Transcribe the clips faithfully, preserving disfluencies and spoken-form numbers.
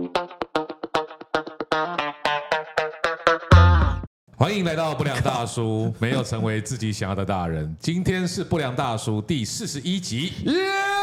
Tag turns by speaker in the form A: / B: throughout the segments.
A: 欢迎来到不良大叔，没有成为自己想要的大人。今天是不良大叔第四十一集，耶！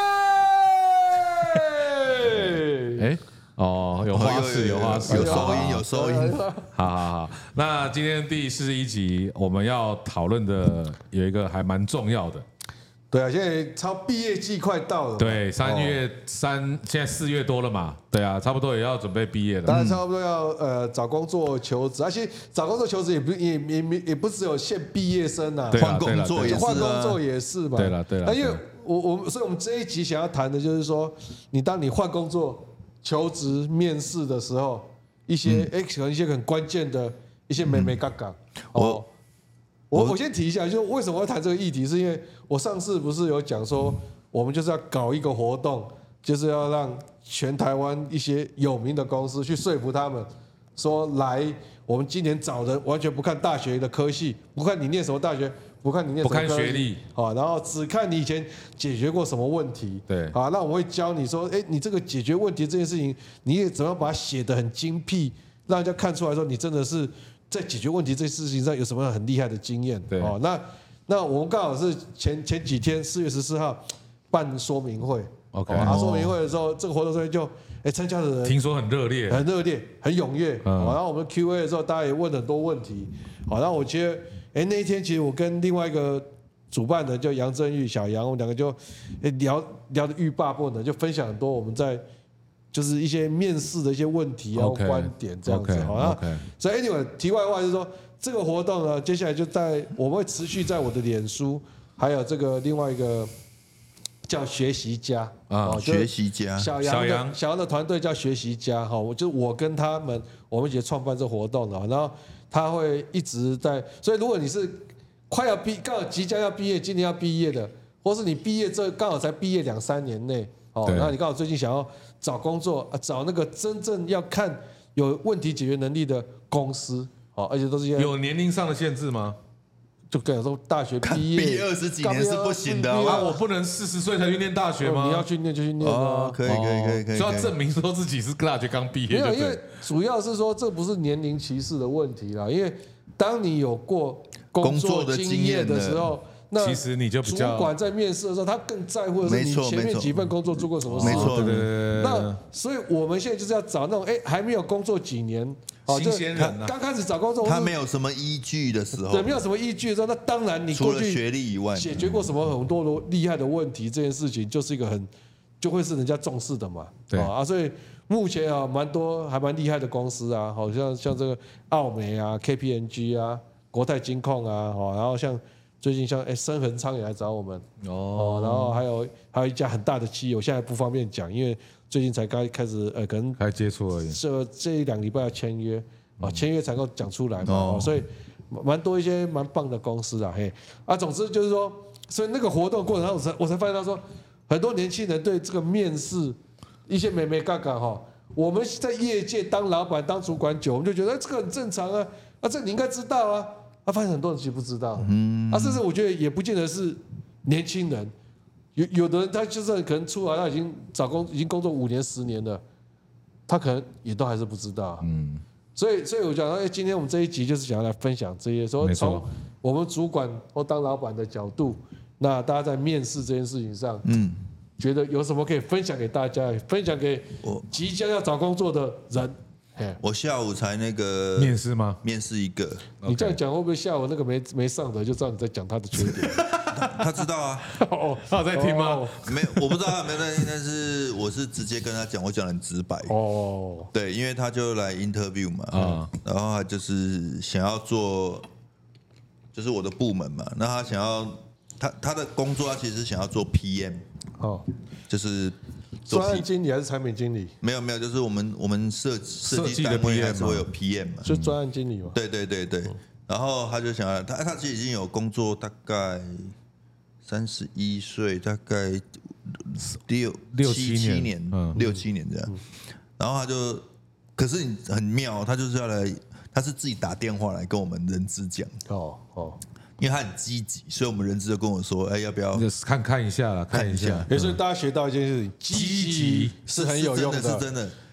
A: 哎，哦，有花式，有花式，
B: 有收音，有收音。
A: 好好好，那今天第四十一集我们要讨论的有一个还蛮重要的。
C: 对啊，现在超毕业季快到了。
A: 对，三月三，现在四月多了嘛。对啊，差不多也要准备毕业了。
C: 当然差不多要呃找工作求职，而且找工作求职也不也也也也不只有限毕业生呐，
B: 换工作也是，
C: 换工作也是嘛。
A: 对了对了，
C: 那因为我我所以我们这一集想要谈的就是说，你当你换工作、求职、面试的时候，一些哎可能一些很关键的一些眉眉角角。哦，我我先提一下，就是为什么要谈这个议题，是因为我上次不是有讲说，我们就是要搞一个活动，就是要让全台湾一些有名的公司去说服他们，说来我们今年找人完全不看大学的科系，不看你念什么大学，不看你念什么科系，
A: 不看学历，
C: 好，然后只看你以前解决过什么问题，
A: 对，
C: 好，那我们会教你说，哎，你这个解决问题这件事情，你也怎么样把它写得很精辟，让人家看出来说你真的是在解决问题这事情上有什么很厉害的经验，
A: 对，
C: 哦，那那我们刚好是前前几天四月十四号办说明会。
A: OK，
C: 啊，说明会的时候，这个活动中就，哎，参加的人
A: 听说很热烈，
C: 很热烈，很踊跃。
A: 嗯，
C: 然后我们 Q A 的时候，大家也问很多问题。好，然后我觉得，哎，那一天其实我跟另外一个主办人叫杨振玉、小杨，我们两个就，哎，聊聊得欲罢不能，就分享很多我们在就是一些面试的一些问题啊、观点这样子。好，那所以 anyway， 题外话就是说，这个活动呢，接下来就在我们会持续在我的脸书，还有这个另外一个。叫学习家
B: 啊，学习家，
C: 小杨的小杨的团队叫学习家哈，我就我跟他们，我们一起创办这活动的，然后他会一直在，所以如果你是快要毕，刚好即将要毕业，今年要毕业的，或是你毕业这刚好才毕业两三年内，哦，然后你刚好最近想要找工作，找那个真正要看有问题解决能力的公司，哦，而且都是
A: 有年龄上的限制吗？
C: 就跟你说，大学毕业
B: 毕业二十几年是不行的
A: 啊！我不能四十岁才去念大学吗？
C: 你要去念就去念啊！
B: 可以可以可以可以，
A: 就要证明说自己是大学刚毕业。
C: 没有，因为主要是说这不是年龄歧视的问题啦。因为当你有过工作经验的时候，那
A: 其实你就比较
C: 主管在面试的时候，他更在乎的是你前面几份工作做过什么事。
B: 没错，
A: 对对对。
C: 那所以我们现在就是要找那种哎还没有工作几年。
A: 新鲜人啊，
C: 刚开始找工作，
B: 他没有什么依据的时候，
C: 对，没有什么依据的时候，那当然你过去
B: 学历以外
C: 解决过什么很多的厉害的问题，这件事情就是一个很就会是人家重视的嘛，
A: 对
C: 啊，所以目前啊蛮多还蛮厉害的公司啊，好像像这个奥美啊、K P M G 啊、国泰金控啊，哦，然后像最近像哎深恒昌也来找我们哦，然后还有还有一家很大的企业，我现在不方便讲，因为最近才刚开始呃可能
A: 才接触而已，
C: 这这一两礼拜要签约啊，签约才能够讲出来嘛，哦，所以蛮多一些蛮棒的公司啊，嘿啊，总之就是说，所以那个活动过程中，我才我才发现到说，很多年轻人对这个面试一些眉眉角角哈，我们在业界当老板当主管久，我们就觉得这个很正常啊，啊这你应该知道啊，啊发现很多人其实不知道，嗯，啊甚至我觉得也不见得是年轻人。有有的人他就是可能出来，他已经找工已经工作五年十年了，他可能也都还是不知道。嗯，所以所以我讲，哎，今天我们这一集就是想要来分享这些，说从我们主管或当老板的角度，那大家在面试这件事情上，嗯，觉得有什么可以分享给大家，分享给即将要找工作的人。
B: 我下午才那个
A: 面试吗？
B: 面试一个，
C: 你这样讲会不会下午那个没没上的就知道你在讲他的缺点？
B: 他知道啊，
C: 哦，
A: 他有在听吗？
B: 没，我不知道他有没有在听，但是我是直接跟他讲，我讲得很直白。哦，对，因为他就来 interview 嘛，啊，然后他就是想要做，就是我的部门嘛，那他想要他他的工作，他其实想要做 P M， 哦，就是。
C: 专案经理还是产品经理？
B: 没有没有，就是我们我们设设计单位还是会有 P M 嘛，
C: 就专案经理嘛。
B: 对对对对，然后他就想要他他其实已经有工作大概三十一岁，大概六
A: 六
B: 七七年，六七年这样。然后他就，可是你很妙，他就是要来，他是自己打电话来跟我们人资讲。哦哦。因为他很积极，所以我们人资就跟我说：“哎，要不要
A: 看看一下啦，看一下。”
C: 所以大家学到一件事情，积极是很有用的，
B: 是真的。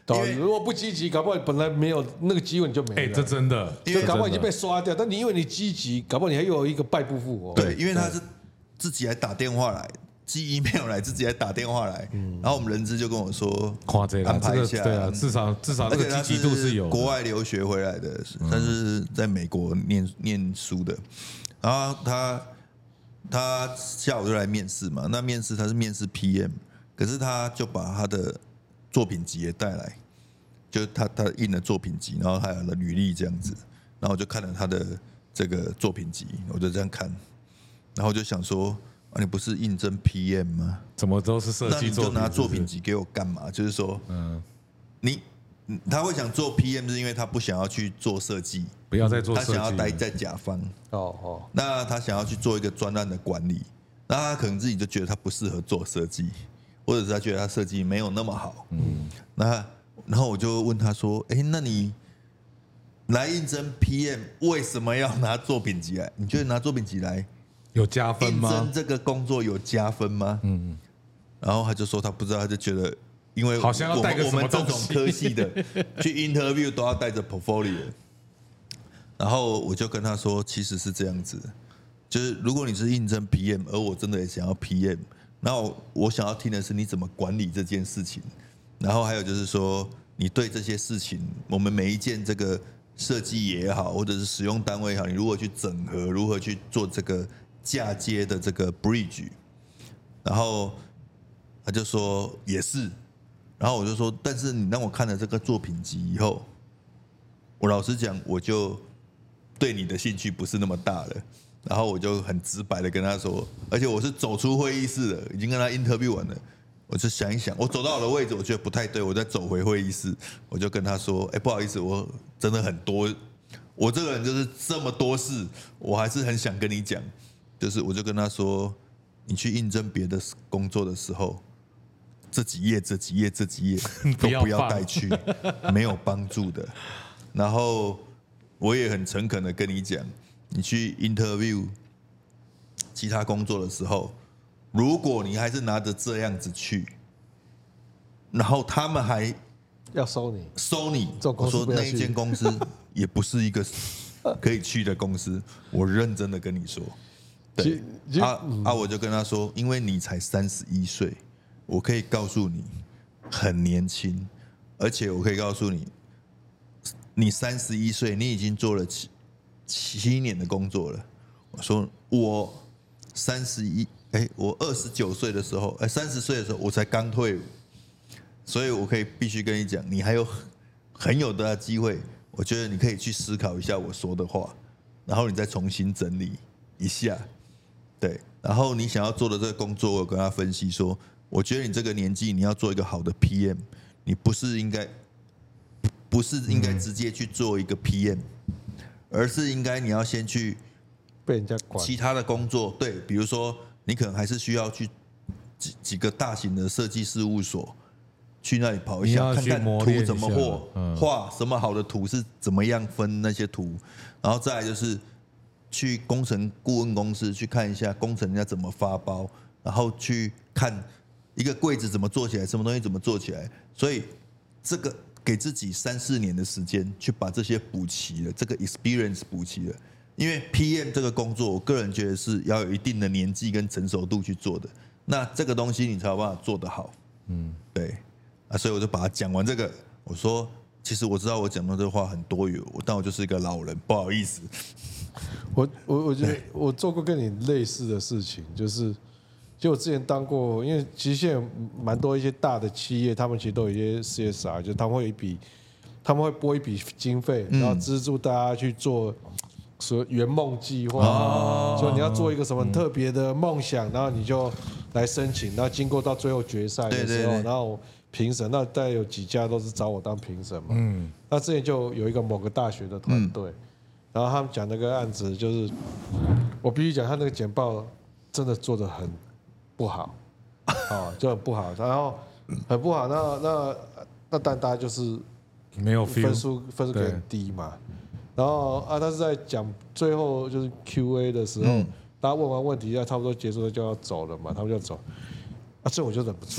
C: 对，如果不积极，搞不好本来没有那个机会你就没了。
A: 哎，这真的，
C: 就搞不好已经被刷掉。但你因为你积极，搞不好你还有一个败不复活。
B: 对，因为他是自己还打电话来，寄 email 来，自己还打电话来，然后我们人资就跟我说，
A: 夸这
B: 安排一下，
A: 对啊，至少至少这个积极度是有。
B: 国外留学回来的，他是在美国念念书的，然后他他下午就来面试嘛，那面试他是面试 P M， 可是他就把他的作品集也带来，就他他印了作品集，然后还有了履历这样子，然后我就看了他的这个作品集，我就这样看，然后就想说，啊，你不是应征 P M 吗？
A: 怎么都是设计作品？
B: 那你就拿作品集给我干嘛？就是说，嗯，你他会想做 P M 是因为他不想要去做设计，
A: 不要再做设计，
B: 他想要待在甲方。
C: 哦哦，
B: 那他想要去做一个专案的管理，那他可能自己就觉得他不适合做设计。或者是他觉得他设计没有那么好，嗯，那然后我就问他说：“哎，那你来应征 P M， 为什么要拿作品集来？你觉得拿作品集来
A: 有加分吗？
B: 应征这个工作有加分吗？”嗯，然后他就说他不知道，他就觉得因为
A: 好像要带个什么东西，
B: 我们这种科系的去 interview 都要带着 portfolio， 然后我就跟他说，其实是这样子，就是如果你是应征 P M， 而我真的也想要 P M。然后我想要听的是你怎么管理这件事情，然后还有就是说你对这些事情，我们每一件这个设计也好，或者是使用单位也好，你如何去整合，如何去做这个嫁接的这个 bridge， 然后他就说也是，然后我就说，但是你让我看了这个作品集以后，我老实讲，我就对你的兴趣不是那么大了。然后我就很直白的跟他说，而且我是走出会议室了，已经跟他 interview 完了，我就想一想，我走到我的位置，我觉得不太对，我再走回会议室，我就跟他说，哎，不好意思，我真的很多，我这个人就是这么多事，我还是很想跟你讲，就是我就跟他说，你去应征别的工作的时候，这几页、这几页、这几页都不要带去，没有帮助的。然后我也很诚恳的跟你讲。你去 interview 其他工作的时候，如果你还是拿着这样子去，然后他们还
C: 要收你，
B: 收你，我说那一间公司也不是一个可以去的公司，我认真的跟你说，对，啊啊，我就跟他说，因为你才三十一岁，我可以告诉你很年轻，而且我可以告诉你，你三十一岁，你已经做了七。七年的工作了，我说我三十一，哎，我二十九岁的时候，哎，三十岁的时候我才刚退伍，所以我可以必须跟你讲，你还有很有的机会，我觉得你可以去思考一下我说的话，然后你再重新整理一下，对，然后你想要做的这个工作，我跟他分析说，我觉得你这个年纪你要做一个好的 P M， 你不是应该不是应该直接去做一个 P M。而是应该你要先去
C: 被人家管
B: 其他的工作，对，比如说你可能还是需要去几几个大型的设计事务所去那里跑一下，看看图怎么画，画什么好的图是怎么样分那些图，然后再来就是去工程顾问公司去看一下工程人家怎么发包，然后去看一个柜子怎么做起来，什么东西怎么做起来，所以这个。给自己三四年的时间去把这些补齐了，这个 experience 补齐了。因为 P M 这个工作，我个人觉得是要有一定的年纪跟成熟度去做的。那这个东西你才有办法做得好。嗯，对啊，所以我就把它讲完这个。我说，其实我知道我讲的这话很多余，但我就是一个老人，不好意思。
C: 我我我觉得我做过跟你类似的事情，就是。就我之前当过，因为其实现在蛮多一些大的企业，他们其实都有一些 C S R， 就他们会有一笔，他们会拨一笔经费，然后资助大家去做说圆梦计划，说你要做一个什么特别的梦想，然后你就来申请，然后经过到最后决赛的时候，然后评审，那大概有几家都是找我当评审嘛。嗯，那之前就有一个某个大学的团队，然后他们讲那个案子，就是我必须讲，他那个简报真的做得很。不好，哦，就很不好，然后很不好，那那那但大家就是
A: 没有
C: 分数分数给很低嘛，然后啊，他是在讲最后就是 Q A 的时候，大家问完问题要差不多结束了就要走了嘛，他们就走，啊，这我就忍不住，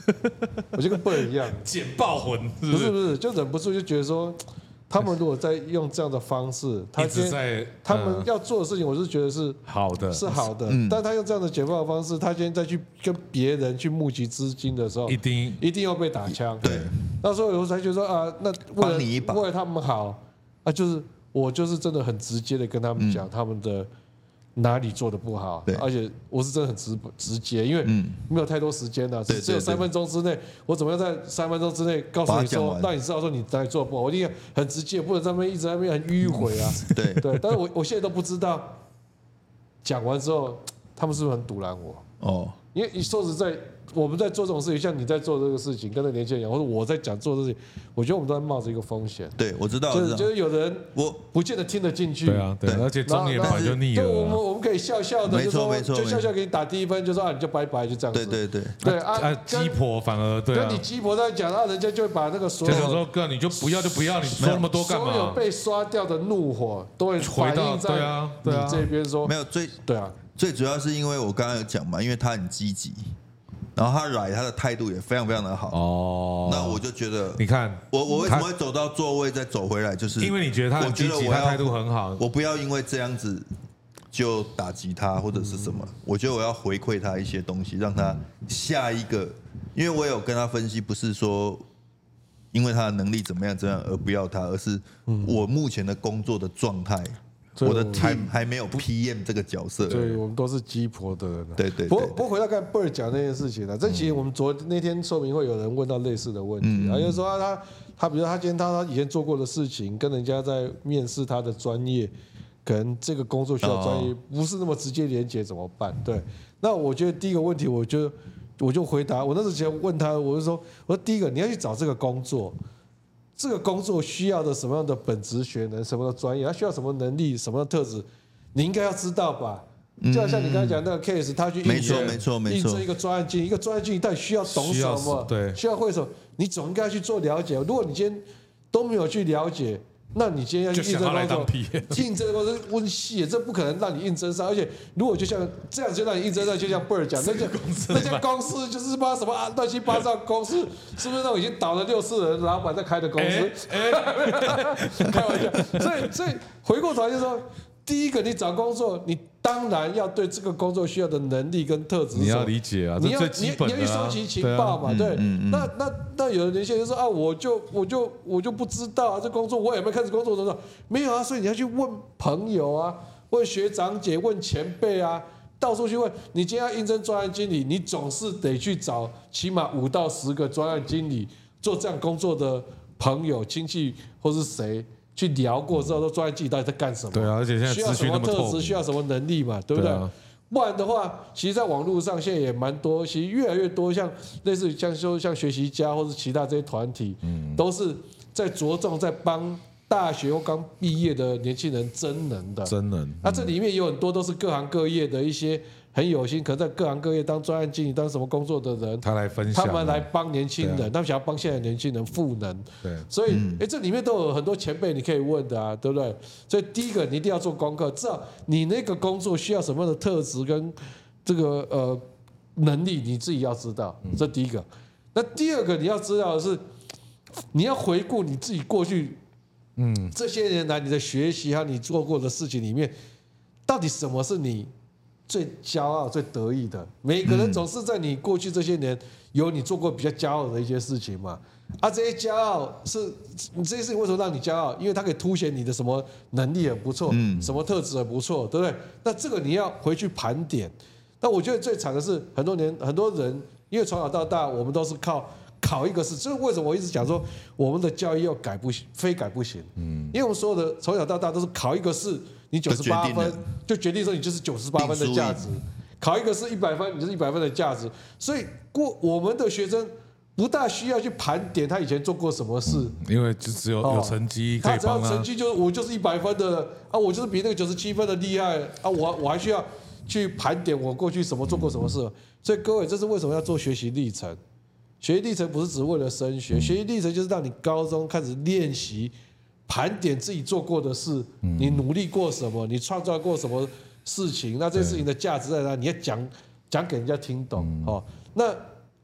C: 我就跟贝尔一样，
A: 简报魂，是
C: 不是不是，就忍不住就觉得说，他们如果在用这样的方式，他
A: 一直在
C: 他们要做的事情，我是觉得是
A: 好的，
C: 是好的，嗯、但他用这样的简报的方式，他今天再去跟别人去募集资金的时候，
A: 一定
C: 一定要被打枪。
B: 对，
C: 那时候有时候才觉得说啊，那为了为了他们好啊，就是我就是真的很直接的跟他们讲、嗯、他们的。哪里做的不好？而且我是真的很直直接，因为没有太多时间了，只有三分钟之内，我怎么样在三分钟之内告诉你说，让你知道说你哪里做的不好？我一定很直接，不能在那边一直在那边很迂回啊。
B: 对
C: 对，但是我我现在都不知道，讲完之后他们是不是很堵拦我？哦，因为你说实在。我们在做这种事情，像你在做这个事情，跟那年轻人一样，或者我在讲做这事情，我觉得我们都在冒着一个风险。
B: 对，我知道，
C: 就是就是有的人
B: 我
C: 不见得听得进去。
A: 对啊，对，而且中年版就腻了。
C: 对，我们我们可以笑笑的，
B: 没错没错，
C: 就笑笑给你打第一分，就说啊你就拜拜，就这样子。
B: 对对对
C: 对啊，
A: 鸡婆反而对
C: 跟你鸡婆在讲，啊人家就会把那个所有
A: 就说哥你就不要就不要，你说那么多干嘛？
C: 所有被刷掉的怒火都会反映在你这边说
B: 没有最
C: 对啊，
B: 最主要是因为我刚刚有讲嘛，因为他很积极。然后他来，他的态度也非常非常的好。哦，那我就觉得，
A: 你看，
B: 我我为什么会走到座位再走回来，就是
A: 因为你觉得他很积极，他态度很好。
B: 我不要因为这样子就打击他或者是什么，我觉得我要回馈他一些东西，让他下一个。因为我有跟他分析，不是说因为他的能力怎么样怎么样而不要他，而是我目前的工作的状态。我的 team 还没有 P M 这个角色，
C: 对，我们都是鸡婆的人。
B: 对对。
C: 不过不过回到刚才 Bird 讲那件事情呢，这其实我们昨那天说明会有人问到类似的问题，啊，就是说他他比如他今天他他以前做过的事情，跟人家在面试他的专业，可能这个工作需要专业不是那么直接连结怎么办？对，那我觉得第一个问题，我就我就回答，我那时候直接问他，我就说，我说第一个你要去找这个工作。这个工作需要的什么样的本职学能，什么的专业，他需要什么能力，什么的特质，你应该要知道吧？就好像你刚才讲那个 case， 他去应征，应征一个专案经理，一个专案经理到底需要懂什么？
A: 对，
C: 需要会什么？你总应该去做了解。如果你今天都没有去了解，那你今天要去应征工作，应征工作温细，这不可能让你应征上。而且如果就像这样就让你应征上，就像 Bird 讲，那家那家公司就是把什么啊乱七八糟公司，是不是那种已经倒了六次人老板在开的公司？开玩笑。所以所以回过头来就说，第一个你找工作，你当然要对这个工作需要的能力跟特质，
A: 你要理解啊，
C: 你要
A: 最基本的、啊、
C: 你要去收集情报嘛，对。那那那有的年轻人说啊，我就我就我就不知道啊，这工作我也没开始工作的时候没有啊，所以你要去问朋友啊，问学长姐，问前辈啊，到处去问。你今天要应征专案经理，你总是得去找起码五到十个专案经理做这样工作的朋友、亲戚或是谁。去聊过之后，都专业自己到底在干什么？
A: 对啊，而且现在
C: 需要什么特质，需要什么能力嘛，对不对？啊、不然的话，其实，在网络上现在也蛮多，其实越来越多像类似像说像学习家或是其他这些团体，嗯，都是在着重在帮大学或刚毕业的年轻人增能的。
A: 增能。
C: 那、嗯啊、这里面有很多都是各行各业的一些。很有心，可能在各行各业当专案经理、当什么工作的人，
A: 他来分享，
C: 他们来帮年轻人，他们想要帮现在的年轻人赋能。
A: 对，
C: 所以，哎、欸，这里面都有很多前辈你可以问的啊，对不对？所以，第一个你一定要做功课，知道你那个工作需要什么样的特质跟这个呃能力，你自己要知道。这第一个。那第二个你要知道的是，你要回顾你自己过去，嗯，这些年来你的学习和你做过的事情里面，到底什么是你最骄傲、最得意的？每个人总是在你过去这些年有你做过比较骄傲的一些事情嘛。啊，这些骄傲是你这些事情为什么让你骄傲？因为它可以凸显你的什么能力很不错，什么特质很不错，对不对？那这个你要回去盘点。但我觉得最惨的是，很多年很多人因为从小到大我们都是靠考一个试，就是为什么我一直讲说我们的教育要改不行，非改不行。嗯，因为我们所有的从小到大都是考一个试。你九十八分就决定说你就是九十八分的价值，考一个是一百分，你就是一百分的价值。所以过我们的学生不大需要去盘点他以前做过什么事，
A: 嗯、因为就只有有成绩可以帮他。他只
C: 要成绩就是我就是一百分的啊，我就是比那个九十七分的厉害啊，我我还需要去盘点我过去什么做过什么事。所以各位，这是为什么要做学习历程？学习历程不是只为了升学，学习历程就是让你高中开始练习。盘点自己做过的事，你努力过什么，你创造过什么事情，那这事情的价值在哪？你要讲讲给人家听懂哦。那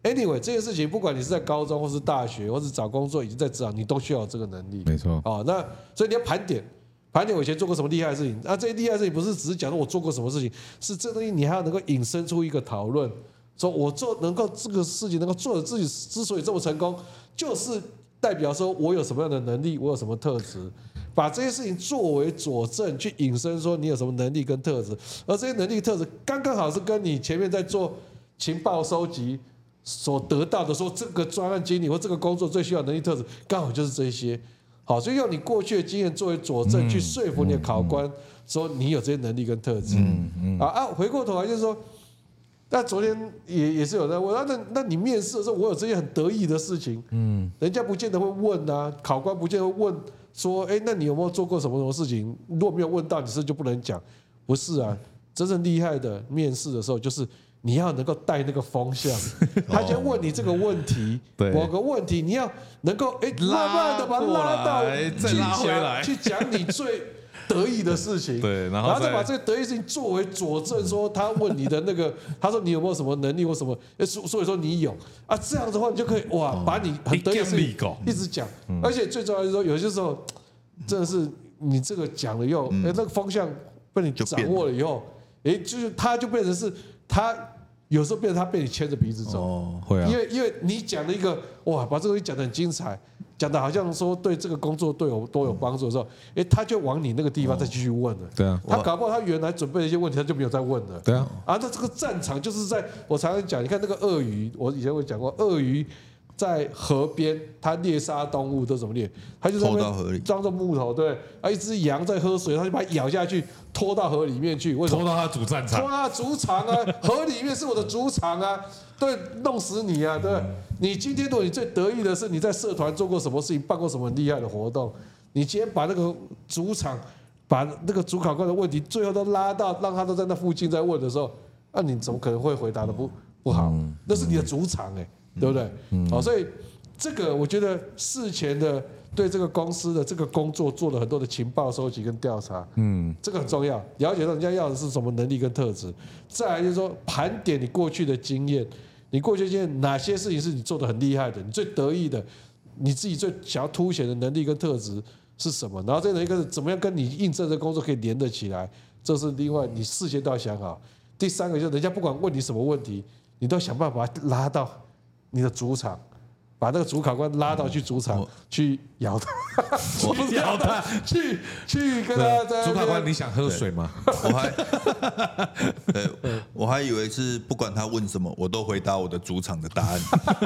C: Anyway， 这件事情不管你是在高中或是大学，或是找工作，已经在职场，你都需要有这个能力。
A: 没错。
C: 哦，那所以你要盘点，盘点我以前做过什么厉害的事情。那这些厉害的事情不是只是讲说我做过什么事情，是这东西你还要能够引申出一个讨论，说我做能够这个事情能够做的自己之所以这么成功，就是代表说我有什么样的能力，我有什么特质。把这些事情作为佐证，去引申说你有什么能力跟特质，而这些能力特质刚刚好是跟你前面在做情报收集所得到的，说这个专案经理或这个工作最需要的能力特质，刚好就是这些。好，所以用你过去的经验作为佐证，去说服你的考官说你有这些能力跟特质。啊啊，回过头来就是说，那昨天也也是有人问，那那你面试的时候，我有这些很得意的事情，嗯，人家不见得会问啊，考官不见得会问。说，哎，那你有没有做过什么什么事情？如果没有问到，你是就不能讲？不是啊，真正厉害的面试的时候，就是你要能够带那个风向。他先问你这个问题，某个问题，你要能够哎，慢慢的把它拉到
A: 再拉回来，
C: 去讲你最得意的事情，
A: 对，然
C: 后再把这个得意事情作为佐证，说他问你的那个，他说你有没有什么能力或什么，所以说你有啊，这样的话你就可以哇，把你很得意的事情一直讲，而且最重要的是说，有些时候真的是你这个讲了以后，哎，那个方向被你掌握了以后，哎，就是他就变成是他有时候变成他被你牵着鼻子走，
A: 会啊，
C: 因为因为你讲了一个哇，把这个东西讲得很精彩。讲的好像说对这个工作对我都有帮助的时候，哎，他就往你那个地方再继续问了。
A: 对啊，
C: 他搞不好他原来准备的一些问题，他就没有再问了。
A: 对啊，
C: 啊，那这个战场就是在我常常讲，你看那个鳄鱼，我以前会讲过，鳄鱼在河边，它猎杀动物都怎么猎？它就在那边装着木头，对，啊，一只羊在喝水，它就把它咬下去，拖到河里面去，为什么？
A: 拖到它主战场，
C: 拖到它主场啊，河里面是我的主场啊。对，弄死你啊！对，你今天如果你最得意的是你在社团做过什么事情，办过什么很厉害的活动，你今天把那个主场，把那个主考官的问题最后都拉到，让他都在那附近在问的时候，那你怎么可能会回答的不不好？那是你的主场哎，对不对？好，所以这个我觉得事前的对这个公司的这个工作做了很多的情报收集跟调查，嗯，这个很重要，了解到人家要的是什么能力跟特质，再来就是说盘点你过去的经验。你过去经验哪些事情是你做的很厉害的，你最得意的，你自己最想要凸显的能力跟特质是什么？然后这能力跟怎么样跟你应征的工作可以连得起来，这是另外你事先都要想好。第三个就是人家不管问你什么问题，你都想办法把他拉到你的主场，把那个主考官拉到去主场去摇他，
A: 去摇他，
C: 去去跟他在
A: 主考官，你想喝水吗？
B: 我还，对，我还以为是不管他问什么，我都回答我的主场的答案。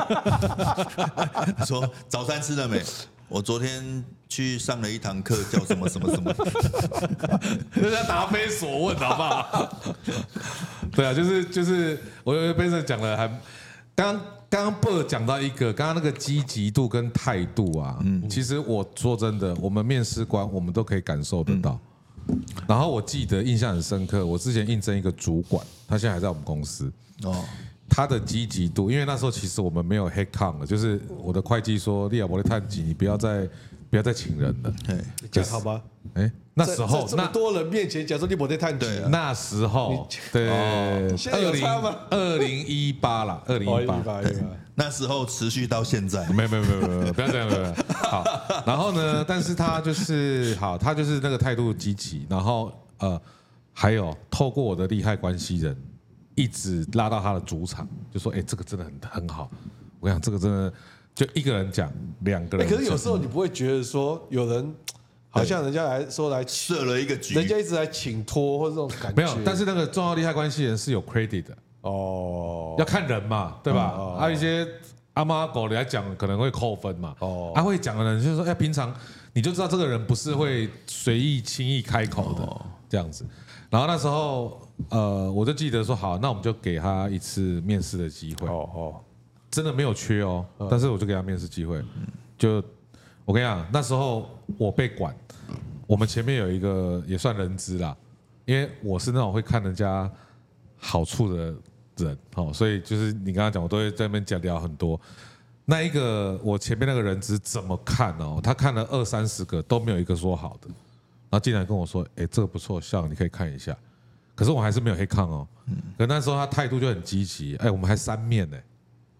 B: 说早餐吃了没？我昨天去上了一堂课，叫什么什么什么。
A: 人家答非所问，好不好？对啊，就是就是，我觉得 Benson 讲的还刚。刚刚 Bird 讲到一个，刚刚那个积极度跟态度啊，嗯，其实我说真的，我们面试官我们都可以感受得到。嗯、然后我记得印象很深刻，我之前应征一个主管，他现在还在我们公司。哦，他的积极度，因为那时候其实我们没有 head count 了，就是我的会计说，利亚伯的探级，你不要再不要再请人了。
C: 对，讲好吧？
A: 哎，那时候
C: 这么多人面前讲说利伯的探级，
A: 那时候对，
C: 现在有差吗？
A: 二零一八啦，二零一八，
B: 那时候持续到现在，
A: 没有没有没有没有，不要这样，不要。好，然后呢，但是他就是好，他就是那个态度积极，然后呃，还有透过我的利害关系人，一直拉到他的主场，就说，哎，这个真的很很好，我跟你讲，这个真的就一个人讲，两个人。
C: 可是有时候你不会觉得说有人。好像人家来说来
B: 设了一个局，
C: 人家一直来请托或者这种感觉。
A: 没有，但是那个重要利害关系人是有 credit 的哦，要看人嘛，对吧？哦、还有一些阿猫阿狗来讲可能会扣分嘛。哦，他、啊、会讲的人就是说，哎，平常你就知道这个人不是会随意轻易开口的、哦、这样子。然后那时候呃，我就记得说，好，那我们就给他一次面试的机会。哦哦，真的没有缺哦，嗯、但是我就给他面试机会，就。我跟你讲，那时候我被管，我们前面有一个也算人资啦，因为我是那种会看人家好处的人，哦，所以就是你刚刚讲，我都会在那边讲聊很多。那一个我前面那个人资怎么看哦？他看了二三十个都没有一个说好的，然后进来跟我说：“哎，这个不错，像你可以看一下。”可是我还是没有黑抗哦。可那时候他态度就很积极，哎，我们还三面呢。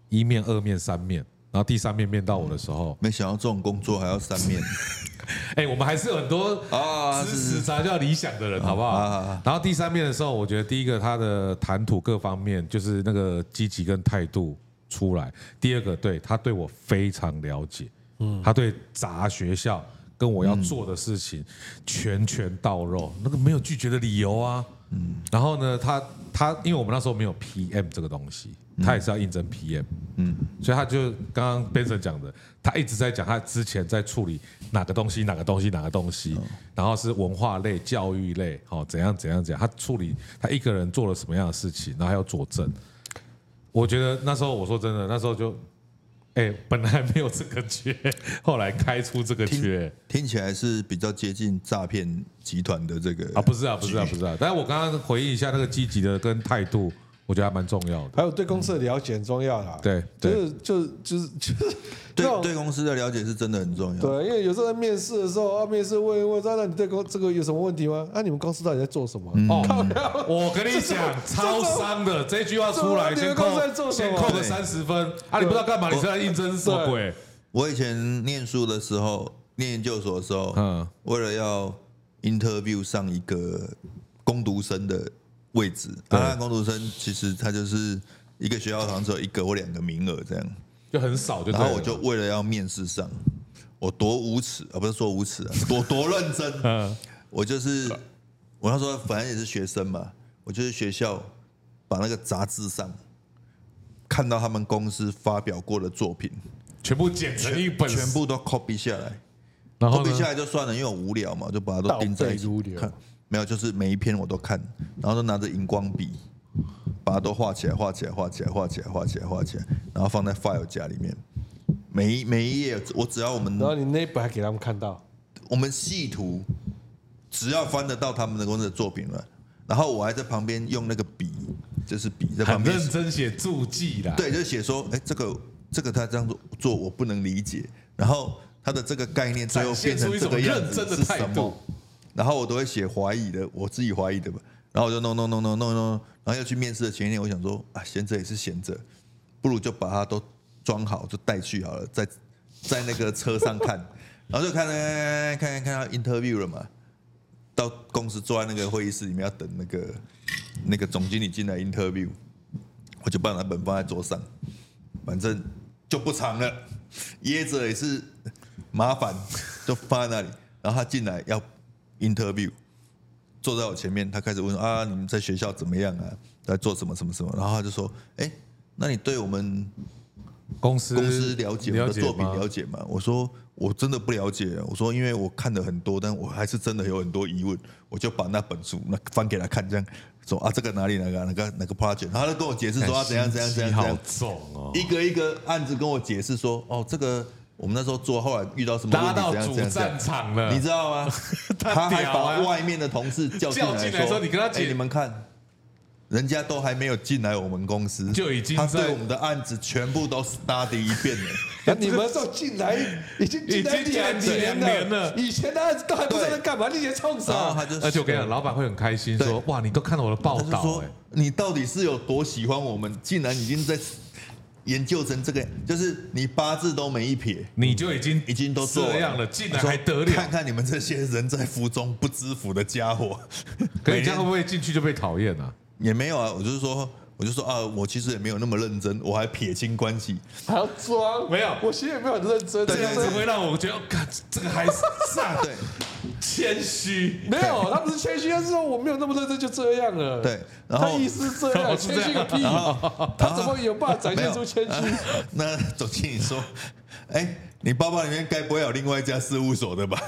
A: 一面、二面、三面，然后第三面面到我的时候，
B: 没想到这种工作还要三面。
A: 哎，我们还是有很多支持才叫理想的人，好不好？然后第三面的时候，我觉得第一个他的谈吐各方面，就是那个积极跟态度出来。第二个，对他对我非常了解，嗯，他对杂学校跟我要做的事情拳拳到肉，那个没有拒绝的理由啊。嗯，然后呢，他他因为我们那时候没有 P M 这个东西，他也是要应征 P M， 嗯，所以他就刚刚 Benson 讲的，他一直在讲他之前在处理哪个东西、哪个东西、哪个东西，然后是文化类、教育类，好怎样怎样怎样，他处理他一个人做了什么样的事情，然后还要佐证。我觉得那时候我说真的，那时候就。哎，本来没有这个缺，后来开出这个缺，
B: 听, 听起来是比较接近诈骗集团的这个
A: 啊，不是啊，不是啊，不是啊。但是我刚刚回忆一下那个积极的跟态度，我觉得还蛮重要的。
C: 还有对公司的了解很重要啦。
A: 对，
C: 就是就是就是就是
B: 对对公司的了解是真的很重要。
C: 对，因为有时候在面试的时候，啊，面试问一问，说那你对公这个有什么问题吗？啊，你们公司到底在做什么？
A: 哦，我跟你讲，超伤的这句话出来，先扣先扣个三十分啊！你不知道干嘛，你是来应征是什么鬼？
B: 我以前念书的时候，念研究所的时候，嗯，为了要 interview 上一个工读生的位置，啊，工读生其实他就是一个学校好像只有一个或两个名额这样。
A: 就很少就，
B: 然后我就为了要面试上，我多无耻啊，不是说无耻啊，多多认真。我就是我那时候反正也是学生嘛，我就是学校把那个杂志上看到他们公司发表过的作品，
A: 全部剪成一本，
B: 全部都 copy 下来，然后 copy 下来就算了，因为我无聊嘛，就把它都钉在一起看。没有，就是每一篇我都看，然后都拿着荧光笔。把它都画起来，画起来，画起来，画起来，画起来，画起来，然后放在 file 夹里面。每一每一页，我只要我们，
C: 然后你那本还给他们看到，
B: 我们细图，只要翻得到他们的公司的作品了，然后我还在旁边用那个笔，就是笔在旁边
A: 很认真写注记啦。
B: 对，就写说，哎，这个这个他这样做，我不能理解。然后他的这个概念最后变成这个样子是什么？然后我都会写怀疑的，我自己怀疑的吧。然后我就弄弄弄弄弄弄，然后要去面试的前一天，我想说啊，闲着也是闲着，不如就把它都装好，就带去好了，在在那个车上看，然后就看看看看到 interview 了嘛，到公司坐在那个会议室里面要等那个那个总经理进来 interview， 我就把那本放在桌上，反正就不长了，掖着也是麻烦，就放在那里，然后他进来要 interview。坐在我前面，他开始问啊，你们在学校怎么样啊？在做什么什么什么？然后他就说，哎，那你对我们
A: 公司
B: 公司了解，我的作品了解吗？我说我真的不了解。我说因为我看了很多，但我还是真的有很多疑问。我就把那本书那翻给他看，这样说啊，这个哪里哪个哪个哪个 project， 然后他就跟我解释说啊，怎样怎样怎样怎样，
A: 好重哦，
B: 一个一个案子跟我解释说，哦，这个。我们那时候做，后来遇到什么问题？
A: 拉到主战场了，
B: 你知道吗？他还把外面的同事叫进来说：“
A: 你跟他
B: 讲，你们看，人家都还没有进来我们公司，
A: 就已经
B: 他对我们的案子全部都 study 一遍了。
C: 那你们都进来，已经进来两年了，以前的案子都还不知道在干嘛，那些冲啥？
A: 而且我跟你讲，老板会很开心，说：哇，你都看了我的报道，哎，
B: 你到底是有多喜欢我们？竟然已经在。”研究成这个，就是你八字都没一撇，
A: 你就已经
B: 已经都
A: 这样了，进来还得了？
B: 看看你们这些人在福中不知福的家伙，
A: 可你这样会不会进去就被讨厌啊？
B: 也没有啊，我就是说，我就说啊，我其实也没有那么认真，我还撇清关系，
C: 还要装？
A: 没有，
C: 我其实也没有很认真，
A: 这样子会让我觉得，看这个还是上
B: 对。
A: 谦虚
C: 没有，他不是谦虚，他是说我没有那么认真就这样了。
B: 对，然后
C: 他意思是这样，谦虚个屁！他怎么有办法展现出谦虚？
B: 那总经理说：“哎，你包包里面该不会有另外一家事务所的吧？”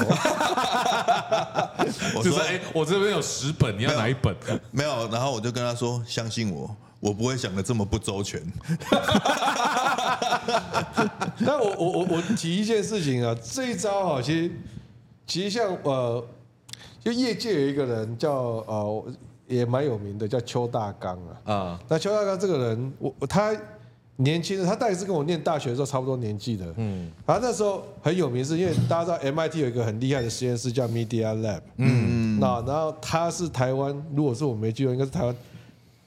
A: 我说：“哎，我这边有十本，你要哪一本？”
B: 没有，然后我就跟他说：“相信我，我不会想的这么不周全。”
C: 但我我我我提一件事情啊，这一招啊，其实。其实像呃，就业界有一个人叫呃，也蛮有名的，叫邱大刚啊。啊，那邱大刚这个人，我他年轻的，他大概是跟我念大学的时候差不多年纪的。嗯，然后那时候很有名，是因为大家知道 M I T 有一个很厉害的实验室叫 Media Lab。嗯嗯。那然后他是台湾，如果是我没记错，应该是台湾不知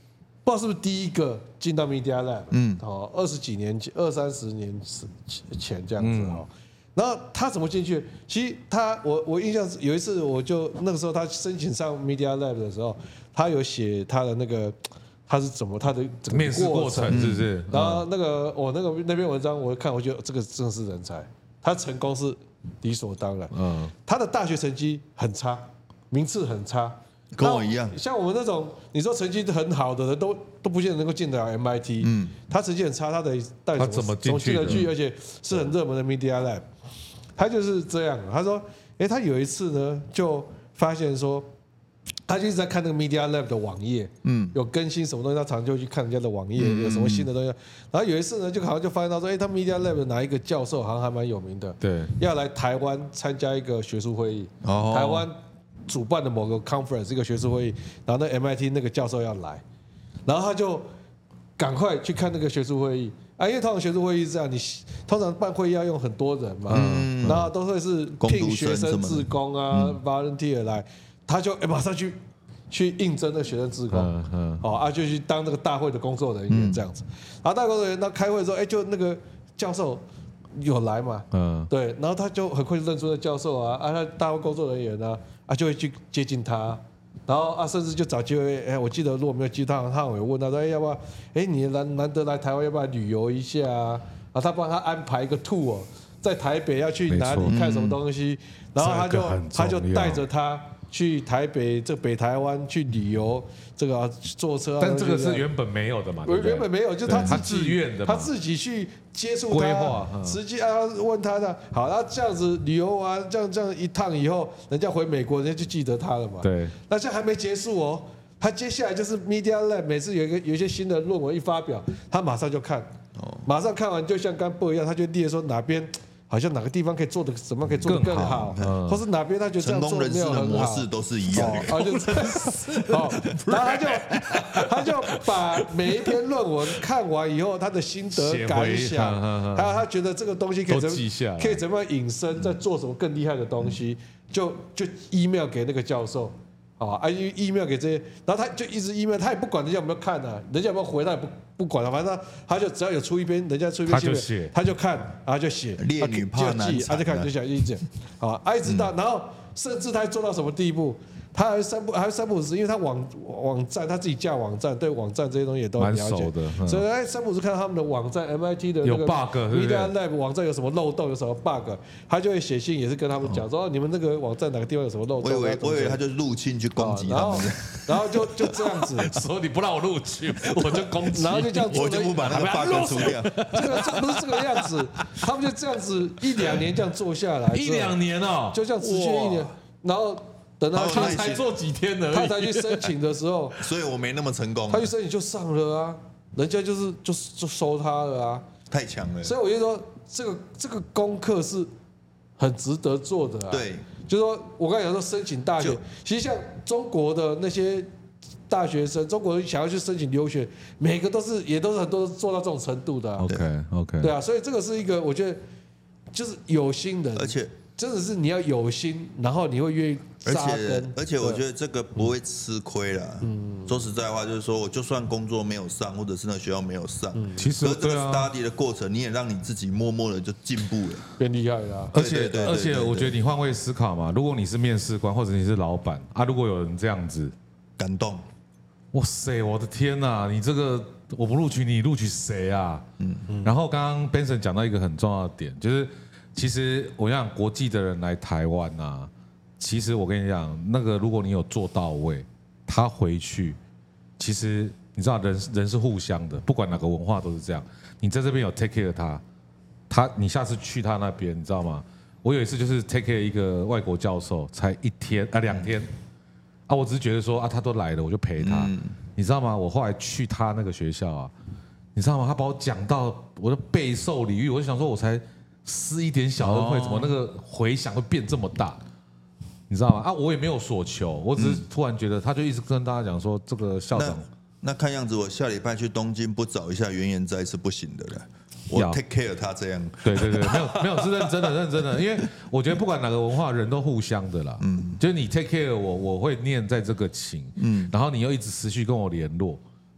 C: 不知道是不是第一个进到 Media Lab， 嗯，哦，二十几年前，二三十年前这样子哦。然后他怎么进去？其实他，我我印象有一次，我就那个时候他申请上 Media Lab 的时候，他有写他的那个他是怎么他的整个
A: 面试过程是不是？
C: 然后那个我那个那篇文章我看，我觉得这个真的是人才，他成功是理所当然。嗯，他的大学成绩很差，名次很差。
B: 跟我一样，
C: 像我们那种你说成绩很好的人都都不见得能够进得了 M I T。嗯，他成绩很差，他的到底怎么进得去？而且是很热门的 Media Lab， 他就是这样。他说，哎，他有一次呢，就发现说，他就一直在看那个 Media Lab 的网页，嗯，有更新什么东西，他常常就去看人家的网页，有什么新的东西。然后有一次呢，就好像就发现到说，哎，他 Media Lab 的哪一个教授好像还蛮有名的，
A: 对，
C: 要来台湾参加一个学术会议，哦，台湾主办的某个 conference 一个学术会议，然后那 M I T 那个教授要来，然后他就赶快去看那个学术会议啊，因为通常学术会议是这样，你通常办会议要用很多人嘛，嗯、然后都会是聘学生志工啊、嗯、volunteer 来，他就哎马上去去应征那个学生志工，嗯嗯、哦啊就去当那个大会的工作人员这样子，然后大会工作人员到开会的时候，哎就那个教授有来嘛，嗯，对，然后他就很快就认出那教授啊，啊他大会工作人员啊。啊，就会去接近他，然后啊，甚至就找机会。哎，我记得如果没有记他，他有问他说，哎，要不要？哎，你难难得来台湾，要不要旅游一下啊？啊，他帮他安排一个 tour， 在台北要去哪里看什么东西，然后他就他就带着他去台北这北台湾去旅游，这个、啊、坐车、啊。
A: 但这个是原本没有的嘛？
C: 原本没有，就是他
A: 自己愿的，
C: 他自己去接触他，实际啊问他的。好，那这样子旅游完，这样这样一趟以后，人家回美国，人家就记得他了嘛。
A: 对。
C: 那这还没结束哦，他接下来就是 Media Lab， 每次有一个有一些新的论文一发表，他马上就看，马上看完就像刚播一样，他就列说哪边。好像哪个地方可以做的怎么可以做得更好，嗯、或是哪边他觉得这样做没有很好，成
B: 功人士的模式都是一样的，
C: 哦，就这样子，哦，然后他就他就把每一篇论文看完以后，他的心得感想，还有他觉得这个东西可以怎么可以怎么样引申，在做什么更厉害的东西，就就 email 给那个教授。啊，啊 ，email 给这些，然后他就一直 email， 他也不管人家有没有看啊，人家有没有回，他也不不管了，反正他就只要有出一篇，人家出一篇新闻，他就看，然后就写，
B: 烈女怕难产，
C: 他就看就想一直讲，啊，一直到，然后甚至他还做到什么地步？他还三不还三不五时，因为他网网站他自己架网站，对网站这些东西也都很了解
A: 的，
C: 嗯、所以哎三不五时看到他们的网站 M I T 的那个 Media Lab 网站有什么漏洞，有什么 bug， 他就会写信也是跟他们讲说，哦、你们那个网站哪个地方有什么漏洞。
B: 我以为我以为他就入侵去攻击他们，
C: 然后然后就就这样子，
A: 说你不让我入侵，我就攻击，
C: 然后就这样做，
B: 我就不把那个 bug 除掉。
C: 这个这不是这个样子，他们就这样子一两年这样做下来，
A: 一两年哦，
C: 就这样持续一年，然后。等他
A: 他才做几天呢，
C: 他才去申请的时候，
B: 所以我没那么成功。
C: 他去申请就上了啊，人家就是就就收他了啊，
B: 太强了。
C: 所以我就说，这个这个功课是很值得做的啊。
B: 对，
C: 就是说我刚才讲说申请大学，其实像中国的那些大学生，中国想要去申请留学，每个都是也都是很多做到这种程度的啊。
A: OK OK，
C: 对啊，所以这个是一个我觉得就是有心人，
B: 而且。
C: 真的是你要有心，然后你会愿意扎根，
B: 而且我觉得这个不会吃亏啦。嗯，说实在话，就是说我就算工作没有上，或者是那学校没有上，嗯、
A: 其实
B: 这个 study 的过程，你也让你自己默默的就进步了，
C: 变厉害了。
A: 而且而且，我觉得你换位思考嘛，如果你是面试官或者你是老板啊，如果有人这样子
B: 感动，
A: 哇塞，我的天哪，你这个我不录取你，录取谁啊？嗯嗯。然后刚刚 Benson 讲到一个很重要的点，就是。其实我想国际的人来台湾啊，其实我跟你讲，那个如果你有做到位，他回去，其实你知道人人是互相的，不管哪个文化都是这样。你在这边有 take care 他，他你下次去他那边，你知道吗？我有一次就是 take care 一个外国教授，才一天啊两天啊，我只是觉得说啊他都来了，我就陪他，嗯、你知道吗？我后来去他那个学校啊，你知道吗？他把我讲到我的备受礼遇，我就想说我才。施一点小恩惠，怎么那个回响会变这么大？你知道吗？啊，我也没有所求，我只是突然觉得，他就一直跟大家讲说，这个校长。
B: 那, 那看样子，我下礼拜去东京不找一下原研哉是不行的了。我 take care 他这样。
A: 对对对，没有没有是认真的认真的，因为我觉得不管哪个文化，人都互相的啦。嗯，就是你 take care 我，我会念在这个情，嗯，然后你又一直持续跟我联络。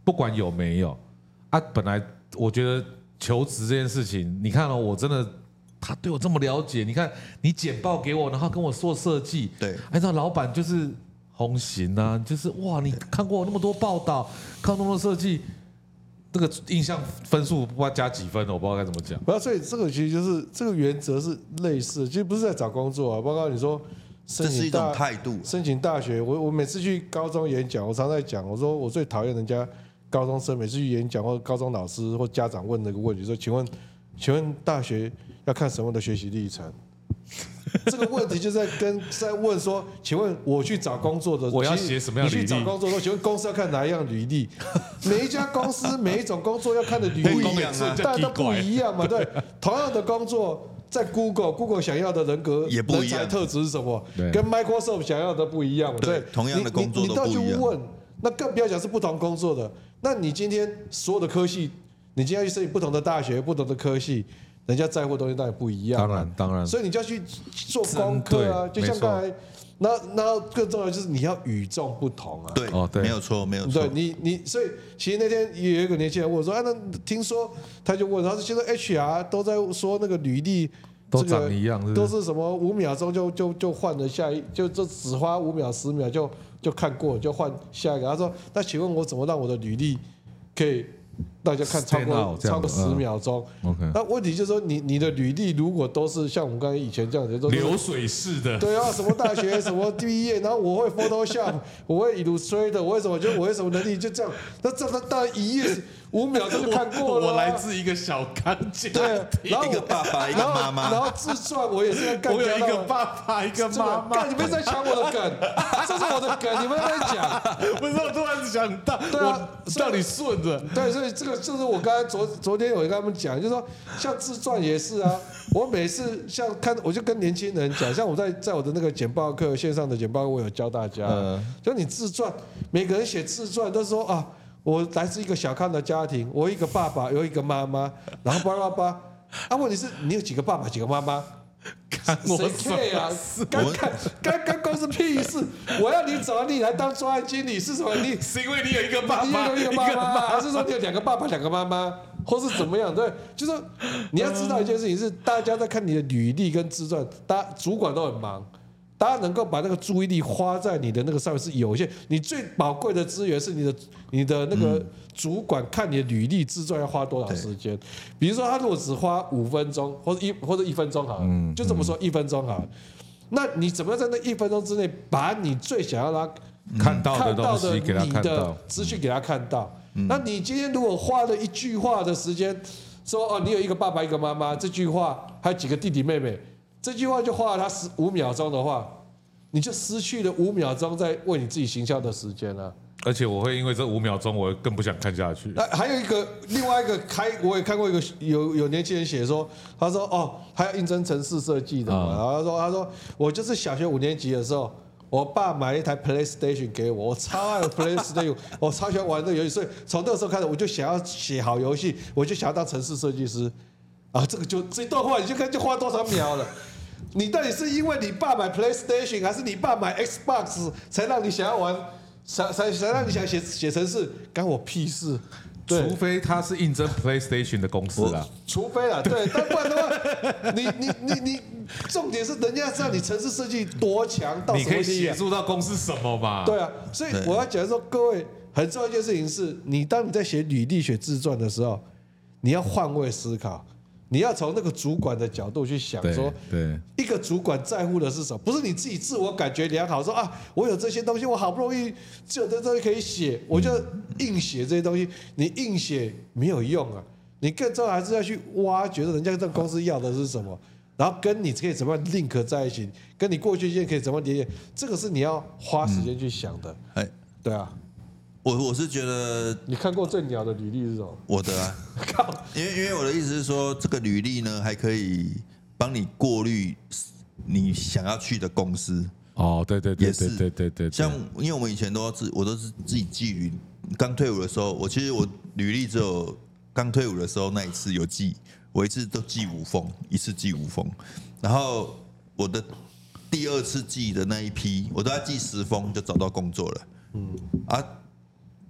A: 不管有没有啊，本来我觉得求职这件事情，你看了、哦、我真的。他对我这么了解，你看你简报给我，然后跟我说设计，
B: 对，
A: 按照老板就是红型啊，就是哇，你看过我那么多报道，看那么多设计，这个印象分数不知道加几分，我不知道该怎么讲。
C: 不要，所以这个其实就是这个原则是类似的，其实不是在找工作啊，包括你说申请大，
B: 这是一种态度。
C: 申请大学，我我每次去高中演讲，我常在讲，我说我最讨厌人家高中生每次去演讲或高中老师或家长问那个问题，说，请问，请问大学要看什么样的学习历程？这个问题就在跟在问说，请问我去找工作的，
A: 我要写什么样的履历？
C: 你去找工作的时候，请问公司要看哪一样履历？每一家公司每一种工作要看的履历
B: 不一样啊，
C: 大家都不一样嘛。对，同样的工作，在 Google，Google 想要的人格
B: 也不一样，
C: 人才特质是什么？跟 Microsoft 想要的不一样。
B: 对，同样的工作都不一样。
C: 你你到去问，那更不要讲是不同工作的。那你今天所有的科系，你今天要去申请不同的大学、不同的科系。人家在乎的东西当然不一样，
A: 当然当然，
C: 所以你就要去做功课啊，就像刚才，那那更重要就是你要与众不同啊，
B: 对，哦对，没有错没有错，
C: 对你你所以其实那天也有一个年轻人问我说，啊那听说他就问，他说现在 H R 都在说那个履历
A: 都长一样，是不是
C: 都是什么五秒钟就就就换了下一，就就只花五秒十秒就就看过就换下一个，他说那请问我怎么让我的履历可以大家看超过超过十秒钟，那问题就是说你你的履历如果都是像我们刚才以前这样子，都是
A: 流水式的，
C: 对啊，什么大学什么毕业，然后我会 Photoshop， 我会 Illustrator， 我会什么就我会什么能力就这样，那这他当然一页五秒钟就看过了、啊。
A: 我来自一个小康家庭，
C: 对，然后
B: 一个爸爸一个妈妈，
C: 然后自传我也是要干。
A: 我有一个爸爸一个妈妈，
C: 你们在抢我的梗，这是我的梗，你们在讲。
A: 不是我突然想到，
C: 对啊，
A: 到底顺着。
C: 对，所以这个就是我刚才昨昨天我跟他们讲，就是说像自传也是啊，我每次像看我就跟年轻人讲，像我在在我的那个简报课线上的简报课，我有教大家，嗯、就你自传，每个人写自传都说啊。我来自一个小康的家庭，我一个爸爸，有一个妈妈，然后叭叭叭。啊，问题是你有几个爸爸，几个妈妈？
A: 干我
C: 谁 care 啊？干干干干公司屁事！我要你找你来当专案经理是什么？你
A: 是因为你有一个爸爸，
C: 你有一个妈妈，还是说你有两个爸爸、两个妈妈，或是怎么样？对，就是你要知道一件事情是，大家在看你的履历跟自传，大家主管都很忙。大家能够把那个注意力花在你的那个上面是有限，你最宝贵的资源是你的你的那个主管看你的履历自传要花多少时间？比如说他如果只花五分钟或者一或者一分钟好了，嗯、就这么说一分钟好了，那你怎么样在那一分钟之内把你最想要他
A: 看到的东西给他看到，
C: 资讯给他看到？嗯、那你今天如果花了一句话的时间，说哦你有一个爸爸一个妈妈，这句话还有几个弟弟妹妹。这句话就花了他十五秒钟的话，你就失去了五秒钟在为你自己行销的时间了。
A: 而且我会因为这五秒钟，我更不想看下去。
C: 那还有一个另外一个开，我也看过一个有有年轻人写说，他说哦，他要应征程式设计的嘛，然后他说他说我就是小学五年级的时候，我爸买了一台 PlayStation 给我，我超爱 PlayStation， 我超喜欢玩这个游戏，所以从那个时候开始，我就想要写好游戏，我就想要当程式设计师。啊，这个就这段话你就看就花多少秒了。你到底是因为你爸买 PlayStation， 还是你爸买 Xbox 才让你想要玩，才才才让你想写写程式？干我屁事！
A: 除非他是应征 PlayStation 的公司啦，
C: 除非啦，对，但不然的话，你你你你，重点是人家知道你程式设计多强，到什么地步，
A: 你可以协助到公司什么嘛？
C: 对啊，所以我要讲说，各位很重要一件事情是，你当你在写履历、写自传的时候，你要换位思考。你要从那个主管的角度去想，说，
A: 对，
C: 一个主管在乎的是什么？不是你自己自我感觉良好，说啊，我有这些东西，我好不容易只有这东西可以写，我就硬写这些东西。你硬写没有用啊，你更重要还是要去挖掘人家这公司要的是什么，然后跟你可以怎么样 link 在一起，跟你过去经验可以怎么连接，这个是你要花时间去想的。哎、嗯，对啊。
B: 我我是觉得，
C: 你看过最鸟的履历是什么？
B: 我的啊，因为因为我的意思是说，这个履历呢还可以帮你过滤你想要去的公司。
A: 哦，对对对对对对对。
B: 像因为我们以前都要自，我都是自己寄履。刚退伍的时候，我其实我履历只有刚退伍的时候那一次有寄，我一次都寄五封，一次寄五封。然后我的第二次寄的那一批，我都要寄十封就找到工作了。嗯啊。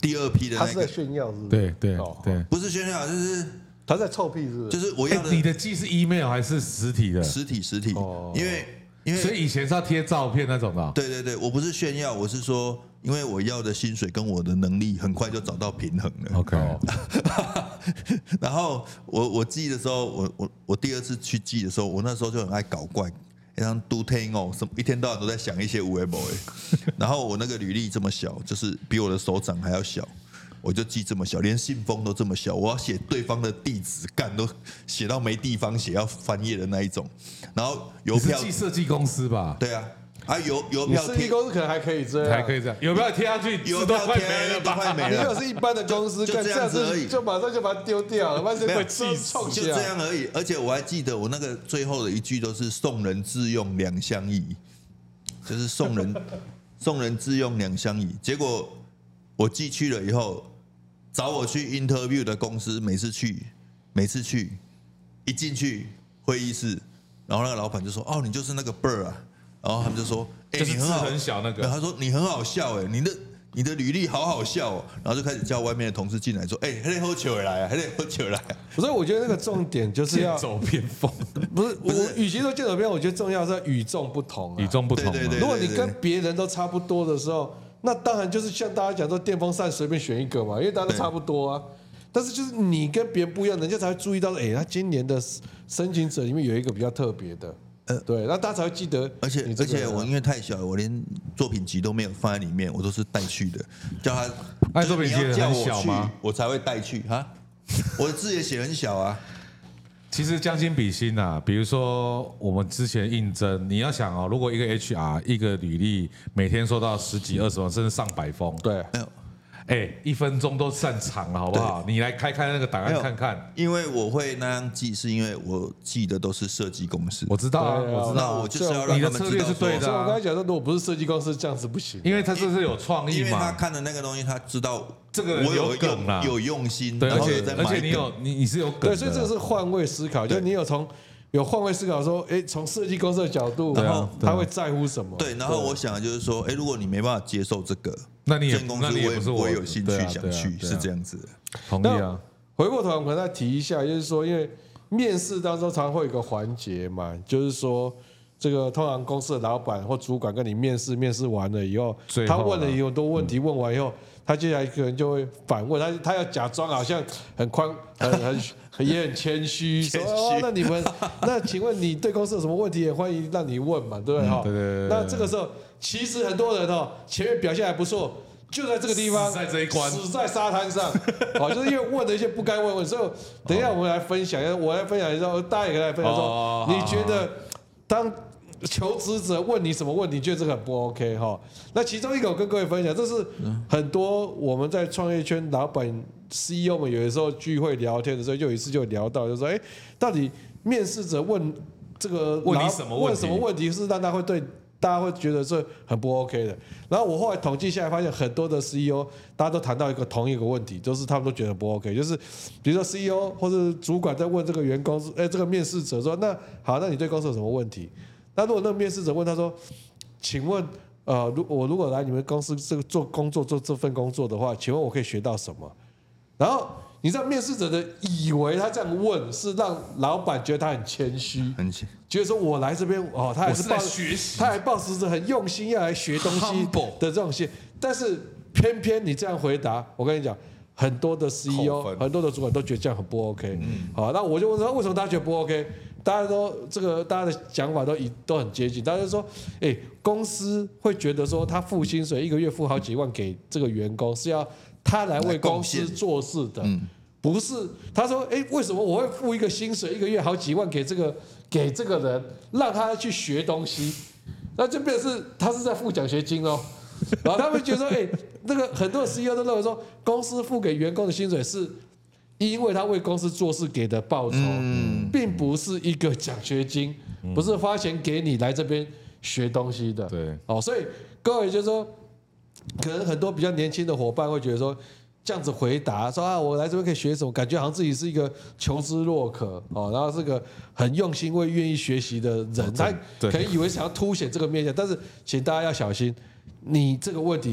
B: 第二批的那个，
C: 他是在炫耀是不是？
A: 对对对，
B: 不是炫耀，就是
C: 他在臭屁是不是？
B: 就是我要的。
A: 你的寄是 email 还是实体的？
B: 实体实体，因为因为
A: 所以以前是要贴照片那种的。
B: 对对对，我不是炫耀，我是说，因为我要的薪水跟我的能力很快就找到平衡了。
A: OK，
B: 然后我我寄的时候，我我我第二次去寄的时候，我那时候就很爱搞怪。像 do thing 哦，什么一天到晚都在想一些无为 boy， 然后我那个履历这么小，就是比我的手掌还要小，我就寄这么小，连信封都这么小，我要写对方的地址，干都写到没地方写，要翻页的那一种。然后邮票
A: 寄设计公司吧？
B: 对啊，啊邮邮票
C: 设计公司可能还可以这样，
A: 还可以这样，邮票贴上去，
B: 邮票
A: 快没了吧？
B: 快没了。
C: 如果是一般的公司，
B: 就这样子而已，
C: 就马上就把它丢掉了，完全会气死。
B: 就这样而已。而且我还记得我那个最后的一句都是送人自用两相宜，就是送人送人自用两相宜。结果我寄去了以后，找我去 interview 的公司，每次去每次去一进去会议室，然后那个老板就说：“哦，你就是那个 Bird 啊。”然后他们就说：“哎、欸，你很好，
A: 很小那个。”
B: 他说：“你很好笑哎，你的你的履历好好笑哦。”然后就开始叫外面的同事进来说：“哎、欸，还得喝酒来啊，还得喝酒来、啊。”
C: 所以我觉得那个重点就是要
A: 剑走偏锋，
C: 不是我，与其说剑走偏锋，我觉得重要是与众不同、啊。
A: 与众不同。
B: 对对对。
C: 如果你跟别人都差不多的时候，那当然就是像大家讲说电风扇随便选一个嘛，因为大家都差不多啊。但是就是你跟别人不一样，人家才会注意到，哎、欸，他今年的申请者里面有一个比较特别的。呃，对，那大家才会记得。
B: 而且而且我因为太小了，我连作品集都没有放在里面，我都是带去的。叫他，
A: 那作品集很小吗？
B: 我才会带去哈。我的字也写很小啊。
A: 其实将心比心啊，比如说我们之前应征，你要想哦，如果一个 H R 一个履历每天收到十几二十封，甚至上百封，
C: 对。
A: 哎，一分钟都算长了，好不好？你来开开那个档案看看。
B: 因为我会那样记，是因为我记的都是设计公司。
A: 我知道啊，我知道。
B: 我就是要让他们知道。
A: 你的策略是对的。
C: 我刚才讲说，如果不是设计公司，这样子不行。
A: 因为他这是有创意嘛。
B: 因为他看的那个东西，他知道
A: 这个
B: 我有
A: 梗啦，
B: 有用心，
A: 对，而且
B: 而
A: 且你有你你是有梗。
C: 对，所以这个是换位思考，就是你有从。有换位思考说，哎，从设计公司的角度，然后他会在乎什么？
B: 对，然后我想的就是说，哎，如果你没办法接受这个，
A: 那你也
B: 公司我也不会有兴趣想去，是这样子的。
A: 同意啊。
C: 回过头来，我们再提一下，就是说，因为面试当中常会有一个环节嘛，就是说，这个通常公司的老板或主管跟你面试，面试完了以后，他问了很多问题，问完以后，他接下来可能就会反问他，他要假装好像很宽，很很也很谦虚，说哦，那你们，那请问你对公司有什么问题，也欢迎让你问嘛，对不对哈？
A: 对对对。
C: 那这个时候，其实很多人哦，前面表现还不错，就在这个地方，
A: 死在这一关，
C: 死在沙滩上，哦，就是因为问了一些不该问问，所以等一下我们来分享一下，我来分享一下，大家也可以来分享说，你觉得当求职者问你什么问题，觉得这个很不 OK 哈？那其中一个我跟各位分享，这是很多我们在创业圈老板 C E O 们有的时候聚会聊天的时候，就有一次就聊到，就说，哎，到底面试者问这个
A: 问你什么问
C: 问什么问题是让他会对大家会觉得是很不 OK 的。然后我后来统计下来，发现很多的 C E O 大家都谈到一个同一个问题，就是他们都觉得不 OK， 就是比如说 C E O 或者主管在问这个员工，哎，这个面试者说，那好，那你对公司有什么问题？那如果那个面试者问他说，请问，呃，如我如果来你们公司这个做工作做这份工作的话，请问我可以学到什么？然后你知道面试者的以为他这样问是让老板觉得他很谦虚，
B: 很谦，
C: 觉得说我来这边哦，他还是抱
A: 学习，
C: 他还抱持着很用心要来学东西的这种心，但是偏偏你这样回答，我跟你讲，很多的 C E O 很多的主管都觉得这样很不 OK。好，那我就问说，为什么大家觉得不 OK？大家都这个大家的讲法都一都很接近，大家就说，哎，公司会觉得说他付薪水一个月付好几万给这个员工是要他来为公司做事的，不是他说，哎，为什么我会付一个薪水一个月好几万给这个给这个人，让他去学东西，那就变成是他是在付奖学金哦。然后他们觉得说，哎，那个很多的 C E O 都认为说，公司付给员工的薪水是因为他为公司做事给的报酬，嗯、并不是一个奖学金，嗯、不是花钱给你来这边学东西的。
A: 对，
C: 哦，所以各位就是说，可能很多比较年轻的伙伴会觉得说，这样子回答说啊，我来这边可以学什么，感觉好像自己是一个求知若渴哦，然后是个很用心、会愿意学习的人，他可能以为想要凸显这个面向，但是请大家要小心，你这个问题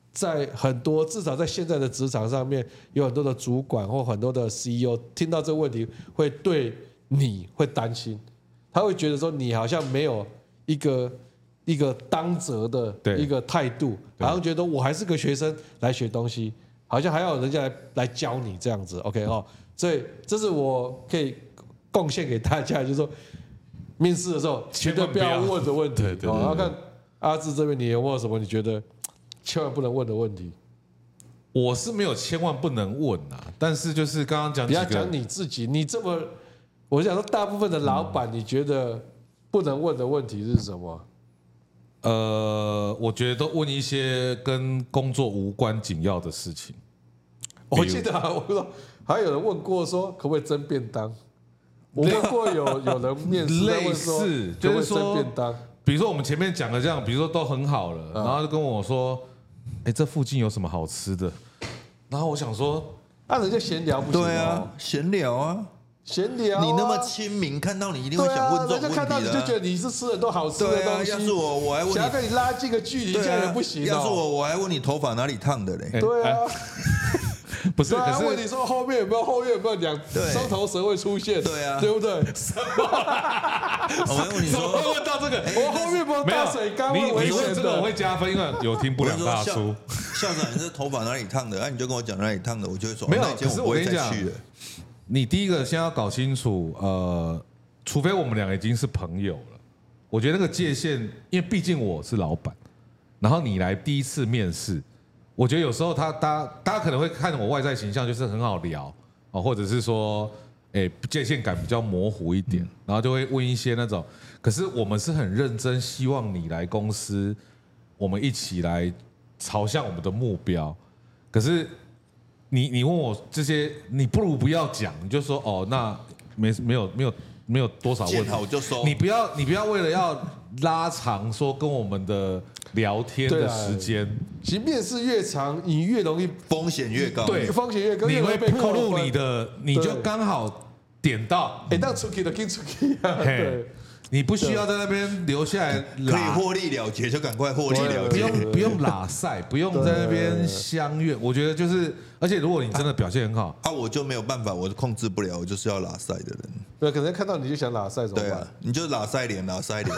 C: 在很多至少在现在的职场上面，有很多的主管或很多的 C E O 听到这个问题，会对你会担心，他会觉得说你好像没有一个一个当责的一个态度，好像觉得我还是个学生来学东西，好像还要人家来来教你这样子 ，OK 哦，所以这是我可以贡献给大家，就是说面试的时候绝对不要问的问题。对对对。然后看阿志这边，你有没有什么你觉得千万不能问的问题？
A: 我是没有千万不能问啊，但是就是刚刚讲几个，
C: 不要讲你自己，你这么，我想说大部分的老板，你觉得不能问的问题是什么？
A: 呃，我觉得都问一些跟工作无关紧要的事情。
C: 我记得、啊、我说还有人问过说可不可以蒸便当，我问过有有人面试
A: 类似，就是说
C: 蒸便当，
A: 比如说我们前面讲的这样，比如说都很好了，然后就跟我说，哎，这附近有什么好吃的？然后我想说，
C: 那人家闲聊不行、哦？
B: 对啊，闲聊啊。
C: 闲聊、啊，
B: 你那么亲民，看到你一定会想问这种问题的、啊。人家看到
C: 你就觉得你是吃很多好吃的东西。
B: 对啊，要是我，我还问你，
C: 想要跟你拉近个距离，这样也不行、哦。
B: 要是我，我还问你头发哪里烫的嘞？
C: 对啊，
A: 不是，可是
C: 问你说后面有没有后面有没有两双头蛇会出现？
B: 对啊，
C: 对不对？
A: 什么？
B: 我还问你说，
A: 会问到这个？
C: 我后面没有大水缸，
A: 你
C: 你
A: 问这个我会加分，因为有听不了大叔。
B: 校长，你这头发哪里烫的？那、啊、你就跟我讲哪里烫的，我就会说。
A: 没有，
B: 可是
A: 我跟你讲。你第一个先要搞清楚，呃，除非我们两个已经是朋友了，我觉得那个界限，因为毕竟我是老板，然后你来第一次面试，我觉得有时候他大家大家可能会看我外在形象就是很好聊哦，或者是说，哎，界限感比较模糊一点，然后就会问一些那种，可是我们是很认真，希望你来公司，我们一起来朝向我们的目标，可是。你你问我这些，你不如不要讲，你就说哦，那没没有没有没有多少问题，
B: 见好就收。
A: 你不要你不要为了要拉长说跟我们的聊天的时间，
C: 其实面试越长，你越容易
B: 风险越高，
A: 对，
C: 风险越高，
A: 你会暴露你的，你就刚好点到，
C: 哎，那出去的跟出去啊，对。
A: 你不需要在那边留下来，
B: 可以获利了结就赶快获利了结，
A: 不用不用拉赛，不用在那边相约。我觉得就是，而且如果你真的表现很好，
B: 啊，我就没有办法，我控制不了，我就是要拉赛的人。
C: 对，可能看到你就想拉赛，怎么办？
B: 对啊，你就拉赛脸，拉赛脸。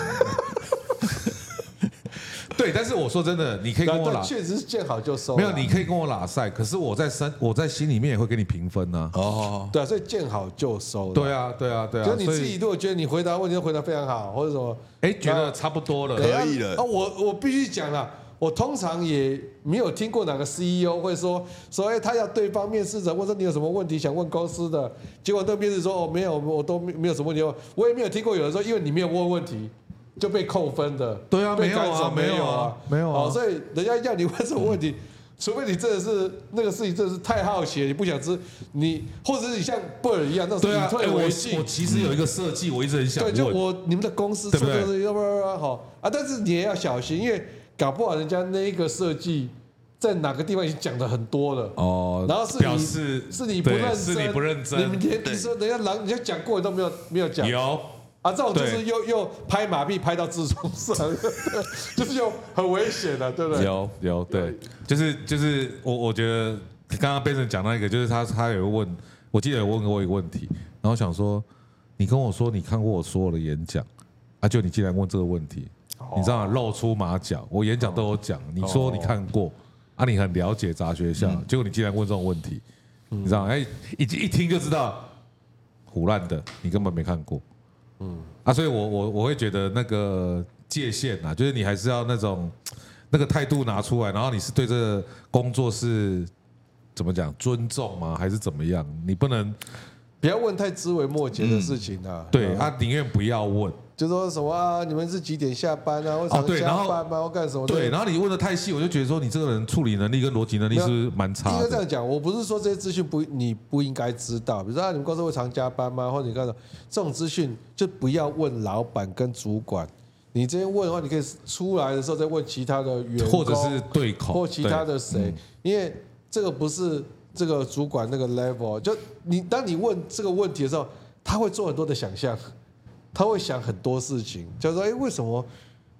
A: 对，但是我说真的，你可以跟我拉，
C: 确实是见好就收。
A: 没有，你可以跟我拉赛，可是我在身，我在心里面也会给你评分呐。
C: 哦，对啊，所以见好就收。
A: 对啊，对啊，对啊。
C: 就你自己如果觉得你回答问题回答非常好，或者什么，
A: 哎，觉得差不多了，
B: 可以了。
C: 啊，我我必须讲了，我通常也没有听过哪个 C E O 会说说，哎，他要对方面试者问说你有什么问题想问公司的，结果对面试说哦没有，我都没有什么问题，我也没有听过有人说因为你没有问问题。就被扣分的，
A: 对啊，没有啊，
C: 没有啊，
A: 没有啊，
C: 所以人家要你问什么问题，除非你真的是那个事情真的是太好奇，你不想知你，或者是你像贝尔一样，那种隐退为进。
A: 我其实有一个设计，我一直很想问，
C: 对，就我你们的公司出的要不要好啊？但是你也要小心，因为搞不好人家那一个设计在哪个地方已经讲的很多了
A: 哦，
C: 然后是
A: 表示
C: 是你不认真，
A: 是你不认真，
C: 你们连你说人家狼，人家讲过你都没有没有讲，
A: 有。
C: 啊，这种就是又又拍马屁拍到痔疮上，就是又很危险的，对不对？
A: 有有对，就是就是我我觉得刚刚 Benson 讲那个，就是他他有问，我记得有问过我一个问题，然后想说，你跟我说你看过我所有的演讲，啊，就你竟然问这个问题，你知道吗？露出马脚，我演讲都有讲，你说你看过，啊，你很了解杂学校，结果你竟然问这种问题，你知道吗？哎，一一听就知道，唬烂的，你根本没看过。嗯啊，所以我我我会觉得那个界限啊，就是你还是要那种那个态度拿出来，然后你是对这个工作是怎么讲尊重吗？还是怎么样？你不能
C: 不要问太枝微末节的事情啊。
A: 对，他宁愿不要问。
C: 就说什么啊？你们是几点下班啊？为什么下班吗？或干什么？
A: 对，然后你问的太细，我就觉得说你这个人处理能力跟逻辑能力是蛮差的。
C: 应该这样讲，我不是说这些资讯不你不应该知道，比如说、啊、你们公司会常加班吗？或者你干什么？这种资讯就不要问老板跟主管。你这边问的话，你可以出来的时候再问其他的员工，
A: 或者是对口，
C: 或其他的谁，嗯、因为这个不是这个主管那个 level。就你当你问这个问题的时候，他会做很多的想象。他会想很多事情，就是说，哎，为什么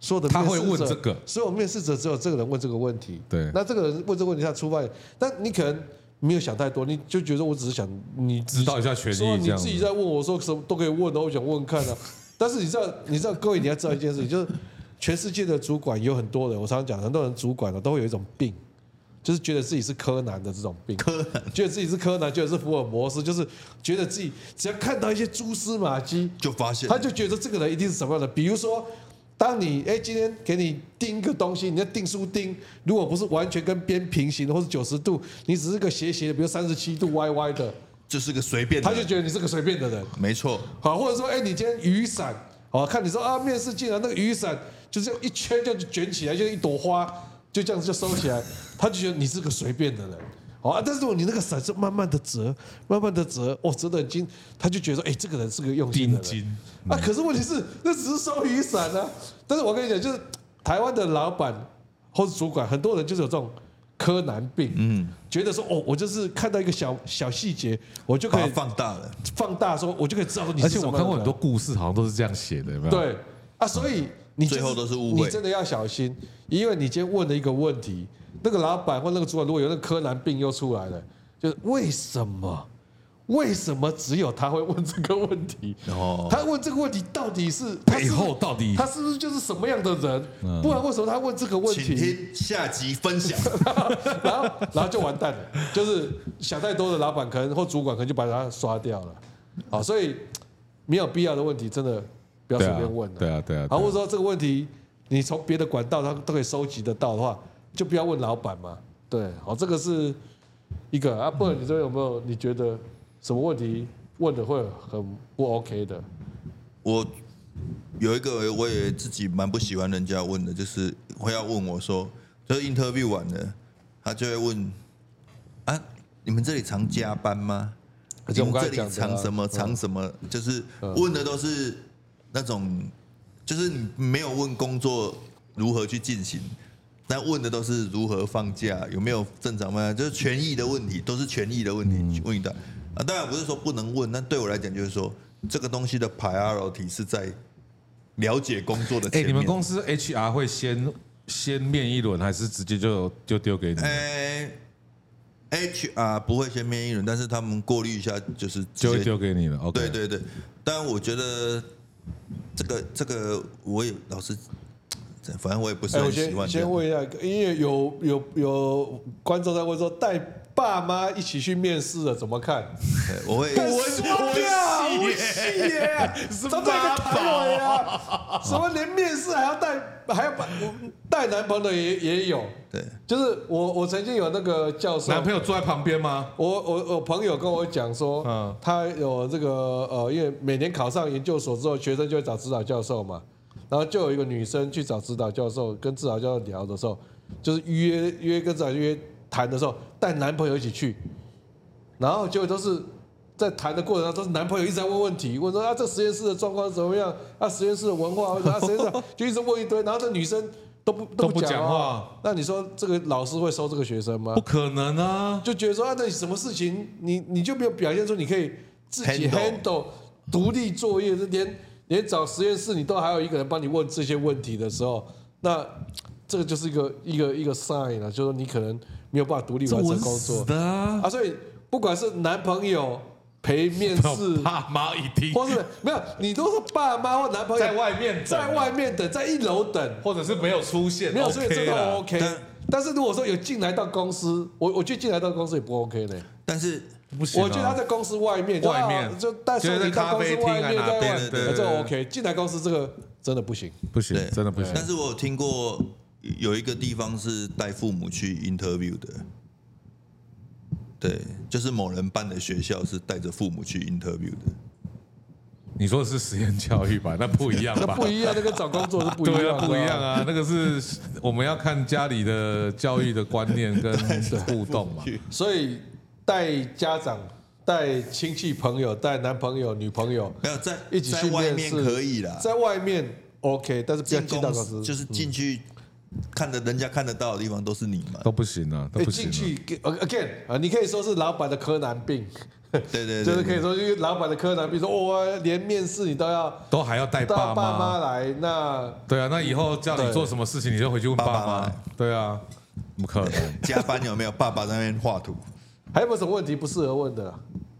C: 所有的
A: 他会
C: 面试者
A: 问这个，
C: 所有面试者只有这个人问这个问题。
A: 对，
C: 那这个人问这个问题，他出发，但你可能没有想太多，你就觉得我只是想你
A: 知道一下权益，
C: 说你自己在问我说什么都可以问的，我想问看啊。但是你知道，你知道各位你要知道一件事情，就是全世界的主管有很多人，我常常讲，很多人主管呢都会有一种病。就是觉得自己是柯南的这种病，
B: 柯南
C: 觉得自己是柯南，觉得是福尔摩斯，就是觉得自己只要看到一些蛛丝马迹，
B: 就发现
C: 他就觉得这个人一定是什么样的。比如说，当你哎今天给你钉一个东西，你的钉书钉如果不是完全跟边平行的，或是九十度，你只是个斜斜的，比如三十七度歪歪的，
B: 就是个随便的
C: 他就觉得你是个随便的人。
B: 没错，
C: 好，或者说哎你今天雨伞，好看你说啊面试进来那个雨伞就是一圈就卷起来，就一朵花。就这样子就收起来，他就觉得你是个随便的人，哦，但是如果你那个伞是慢慢的折，慢慢的折，哦，折得很精，他就觉得说，哎，这个人是个用心的人。
A: 金
C: 啊，可是问题是，那只是收雨伞啊。但是我跟你讲，就是台湾的老板或是主管，很多人就是有这种柯南病，嗯，觉得说，哦，我就是看到一个小小细节，我就可以
B: 放大了，
C: 放大说，我就可以知道说你是什么样的人。
A: 而且我看过很多故事，好像都是这样写的，有没有？
C: 对啊，所以。你、就是、
B: 最后都是误会，
C: 你真的要小心，因为你今天问了一个问题，那个老板或那个主管如果有那个柯南病又出来了，就是为什么？为什么只有他会问这个问题？哦，他问这个问题到底是
A: 背后到底
C: 他是不是就是什么样的人？嗯、不然为什么他问这个问题？
B: 请听下集分享。
C: 然后然后就完蛋了，就是想太多的老板可能或主管可能就把他刷掉了。好，所以没有必要的问题真的。不要随便问了，
A: 对啊，对啊。
C: 啊，或者说这个问题，你从别的管道他都可以收集得到的话，就不要问老板嘛。对，好，这个是一个啊。不然你这边有没有你觉得什么问题问的会很不 OK 的？
B: 我有一个我也自己蛮不喜欢人家问的，就是会要问我说，就是 interview 完了，他就会问啊，你们这里常加班吗？你们这里常什么常什么？就是问的都是。那种就是你没有问工作如何去进行，但问的都是如何放假，有没有正常放假，就是权益的问题，都是权益的问题问到啊。当然不是说不能问，但对我来讲就是说，这个东西的 priority 是在了解工作的前面。
A: 哎，你们公司 H R 会先先面一轮，还是直接就就丢给你？
B: 哎 ，H R 不会先面一轮，但是他们过滤一下，就是
A: 就会丢给你了。OK，
B: 对对对，但我觉得。这个这个我也老是，反正我也不是很喜欢。
C: 先问一下，因为有有有观众在问说，带爸妈一起去面试了怎么看？
B: 我会
C: 我我我细耶，什么妈宝呀？什么连面试还要带还要把带男朋友也也有？
B: 对，
C: 就是我我曾经有那个教授，
A: 男朋友坐在旁边吗？
C: 我我我朋友跟我讲说，嗯，他有这个呃，因为每年考上研究所之后，学生就会找指导教授嘛，然后就有一个女生去找指导教授，跟指导教授聊的时候，就是约约跟指导约谈的时候，带男朋友一起去，然后结果都是在谈的过程当中，都是男朋友一直在问问题，问说啊这实验室的状况怎么样，啊实验室的文化，啊实验室就一直问一堆，然后这女生。都不
A: 都不讲
C: 话，那你说这个老师会收这个学生吗？
A: 不可能啊！
C: 就觉得说啊，那什么事情你你就没有表现出你可以自己 handle 独立作业，连连找实验室你都还有一个人帮你问这些问题的时候，那这个就是一个一个一个 sign 了，就是说你可能没有办法独立完成工作
A: 啊。
C: 啊，所以不管是男朋友。陪面试，
A: 爸妈一定，
C: 或是没有，你都是爸妈或男朋友
A: 在外面等，
C: 在外面等，在一楼等，
A: 或者是没有出现，
C: 没有出现这个 OK。但是如果说有进来到公司，我我觉得进来到公司也不 OK 的。
B: 但是
A: 不行，
C: 我觉得他在公司外面，
A: 外面
C: 就带送你到公司外面，在外面，这个 OK。进来公司这个真的不行，
A: 不行，真的不行。
B: 但是我有听过有一个地方是带父母去 interview 的。对，就是某人办的学校是带着父母去 interview 的。
A: 你说的是实验教育吧？那不一样吧？
C: 那不一样，那跟找工作是不一样。
A: 对啊，不一样啊，那个是我们要看家里的教育的观念跟互动嘛。
C: 所以带家长、带亲戚朋友、带男朋友、女朋友，
B: 没有在
C: 一起去
B: 面试可以啦，
C: 在外面 OK， 但是不要进到公司，
B: 就是进去看得人家看得到的地方都是你嘛，
A: 都不行啊，都不行、啊。
C: 进去 again 啊，你可以说是老板的柯南病。
B: 对对 对, 对，
C: 就是可以说，因为老板的柯南，比如说哇，连面试你都要
A: 都还要带爸妈
C: 爸妈来，那
A: 对啊，那以后叫你做什么事情，你就回去问爸妈。爸爸对啊，怎么可能？
B: 加班有没有？爸爸在那边画图。
C: 还有没有什么问题不适合问的？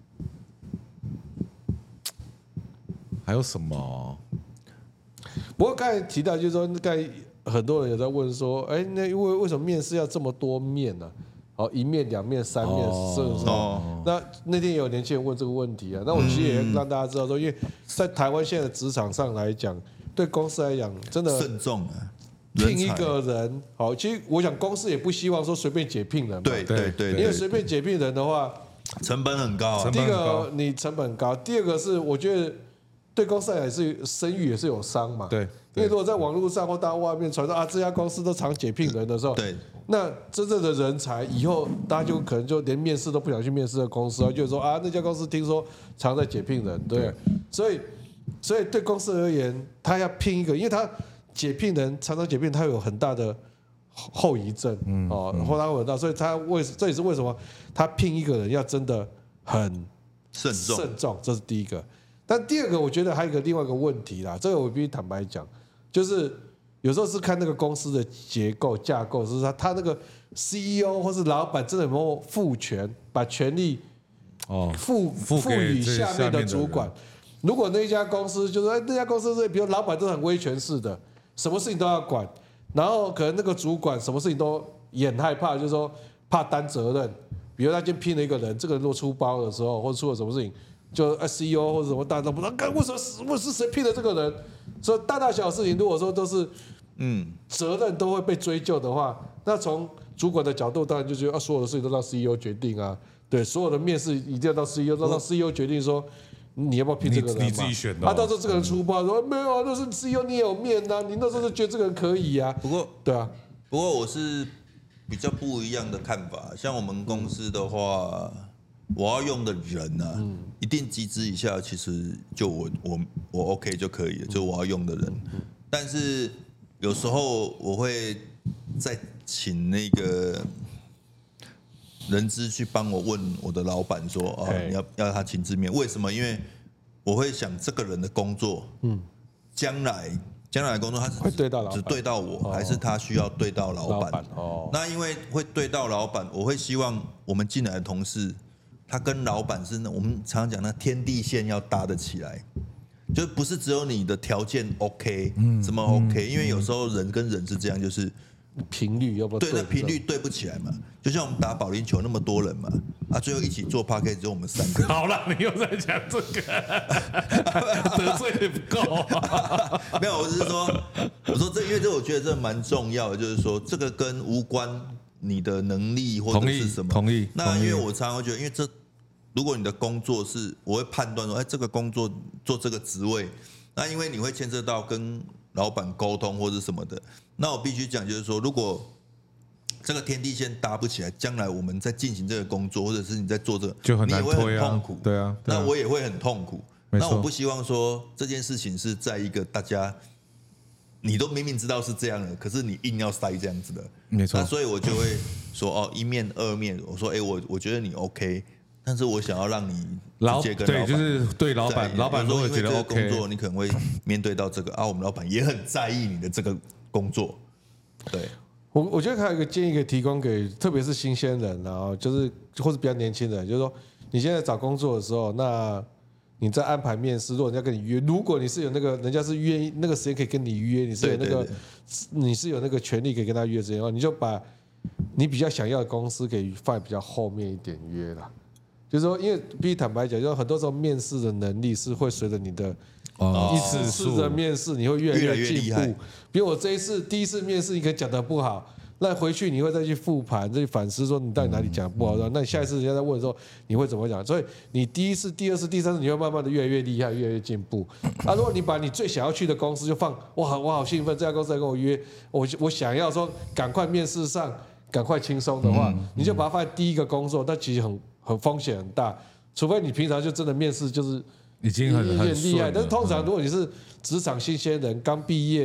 A: 还有什么？
C: 不过刚才提到，就是说，刚才很多人有在问说，哎，那因为为什么面试要这么多面呢、啊？好，一面、两面、三面，是不是？那那天也有年轻人问这个问题啊。那我其实也让大家知道说，因为在台湾现在的职场上来讲，对公司来讲，真的
B: 慎重啊。
C: 聘一个人，好，其实我想公司也不希望说随便解聘人嘛。
B: 对对对，
C: 因为随便解聘人的话，
B: 成本很高。
C: 第一个你成本高，第二个是我觉得对公司来讲是声誉也是有伤嘛。
A: 对。
C: 因为如果在网络上或到外面传说啊，这家公司都常解聘人的时候，
B: 对，
C: 那真正的人才以后大家就可能就连面试都不想去面试的公司，就是说啊，那家公司听说常在解聘人，对，所以所以对公司而言，他要聘一个，因为他解聘人常常解聘，他有很大的后遗症，嗯，哦，后来会有到，所以他为这也是为什么他聘一个人要真的很
B: 慎重，
C: 慎重，这是第一个。但第二个，我觉得还有一个另外一个问题啦，这个我必须坦白讲。就是有时候是看那个公司的结构架构，是他他那个 C E O 或是老板真的有没有赋权，把权力
A: 哦
C: 赋赋予下面的主管。如果那家公司就是那家公司是，比如老板都很威权式的，什么事情都要管，然后可能那个主管什么事情都也很害怕，就是说怕担责任。比如他今天聘了一个人，这个人如果出包的时候，或者出了什么事情，就 C E O 或者什么大都不知道，为什么为什么是谁聘的这个人？所以大大小小事情，如果说都是嗯责任都会被追究的话，那从主管的角度，当然就觉得啊，所有的事情都让 C E O 决定啊，对，所有的面试一定要到 C E O， 让 C E O 决定说你要不要聘这个人嘛？
A: 你自己选的、哦。
C: 啊，到时候这个人出包说没有啊，那是 C E O 你也有面呐、啊，你那时候就觉得这个人可以啊。
B: 不过
C: 对啊，
B: 不过我是比较不一样的看法，像我们公司的话。我要用的人呢、啊，嗯、一定机制以下，其实就我我我 OK 就可以了，就我要用的人。但是有时候我会再请那个人资去帮我问我的老板说，啊，你要要他亲自面，为什么？因为我会想这个人的工作，嗯，将来将来的工作他是
C: 会对到老板，
B: 只对到我，哦、还是他需要对到老板？
C: 老板哦，
B: 那因为会对到老板，我会希望我们进来的同事。他跟老板是，我们常常讲那天地线要搭得起来，就不是只有你的条件 OK，嗯，什么 OK，、嗯、因为有时候人跟人是这样，就是
C: 频率要不要
B: 对，那频率对不起来嘛。就像我们打保龄球那么多人嘛，啊，最后一起做 Podcast 只有我们三个。
A: 好了，你又在讲这个，得罪也不够、啊。
B: 没有，我只是说，我说这，因为这我觉得这蛮重要的，就是说这个跟无关你的能力或者是什么。
A: 同意。
B: 那因为我常常会觉得，因为这。如果你的工作是，我会判断说，哎，这个工作做这个职位，那因为你会牵涉到跟老板沟通或者什么的，那我必须讲就是说，如果这个天地线搭不起来，将来我们在进行这个工作，或者是你在做这个，
A: 就很难推啊，
B: 你也会很痛苦，
A: 对啊，
B: 对啊那我也会很痛苦。那我不希望说这件事情是在一个大家你都明明知道是这样的，可是你硬要塞这样子的，
A: 没错。
B: 那所以我就会说哦，一面二面，我说哎，我我觉得你 OK。但是我想要让你直接跟老板，
A: 对，就是对老板，老板如果觉得 OK，
B: 工作你可能会面对到这个啊，我们老板也很在意你的这个工作。对，
C: 我我觉得还有一个建议可以提供给，特别是新鲜人，然后就是或者比较年轻人，就是说你现在找工作的时候，那你在安排面试，如果人家跟你约，如果你是有那个人家是约那个时间可以跟你约，你是有那个你是有那个权利可以跟他约时间的话，你就把你比较想要的公司给放在比较后面一点约啦。就是说，因为必须坦白讲，就是很多时候面试的能力是会随着你的一次次的面试，你会越来越进步。比如我这一次第一次面试，你可能讲得不好，那回去你会再去复盘，再去反思说你到底哪里讲不好。那你下一次人家在问的时候，你会怎么讲？所以你第一次、第二次、第三次，你会慢慢的越来越厉害，越来越进步。啊，如果你把你最想要去的公司就放，哇，我好兴奋，这家公司在跟我约，我我想要说赶快面试上，赶快轻松的话，你就把它放在第一个工作，那其实很。很风险很大，除非你平常就真的面试就是
A: 已经很很
C: 厉害，但是通常如果你是职场新鲜人刚毕业，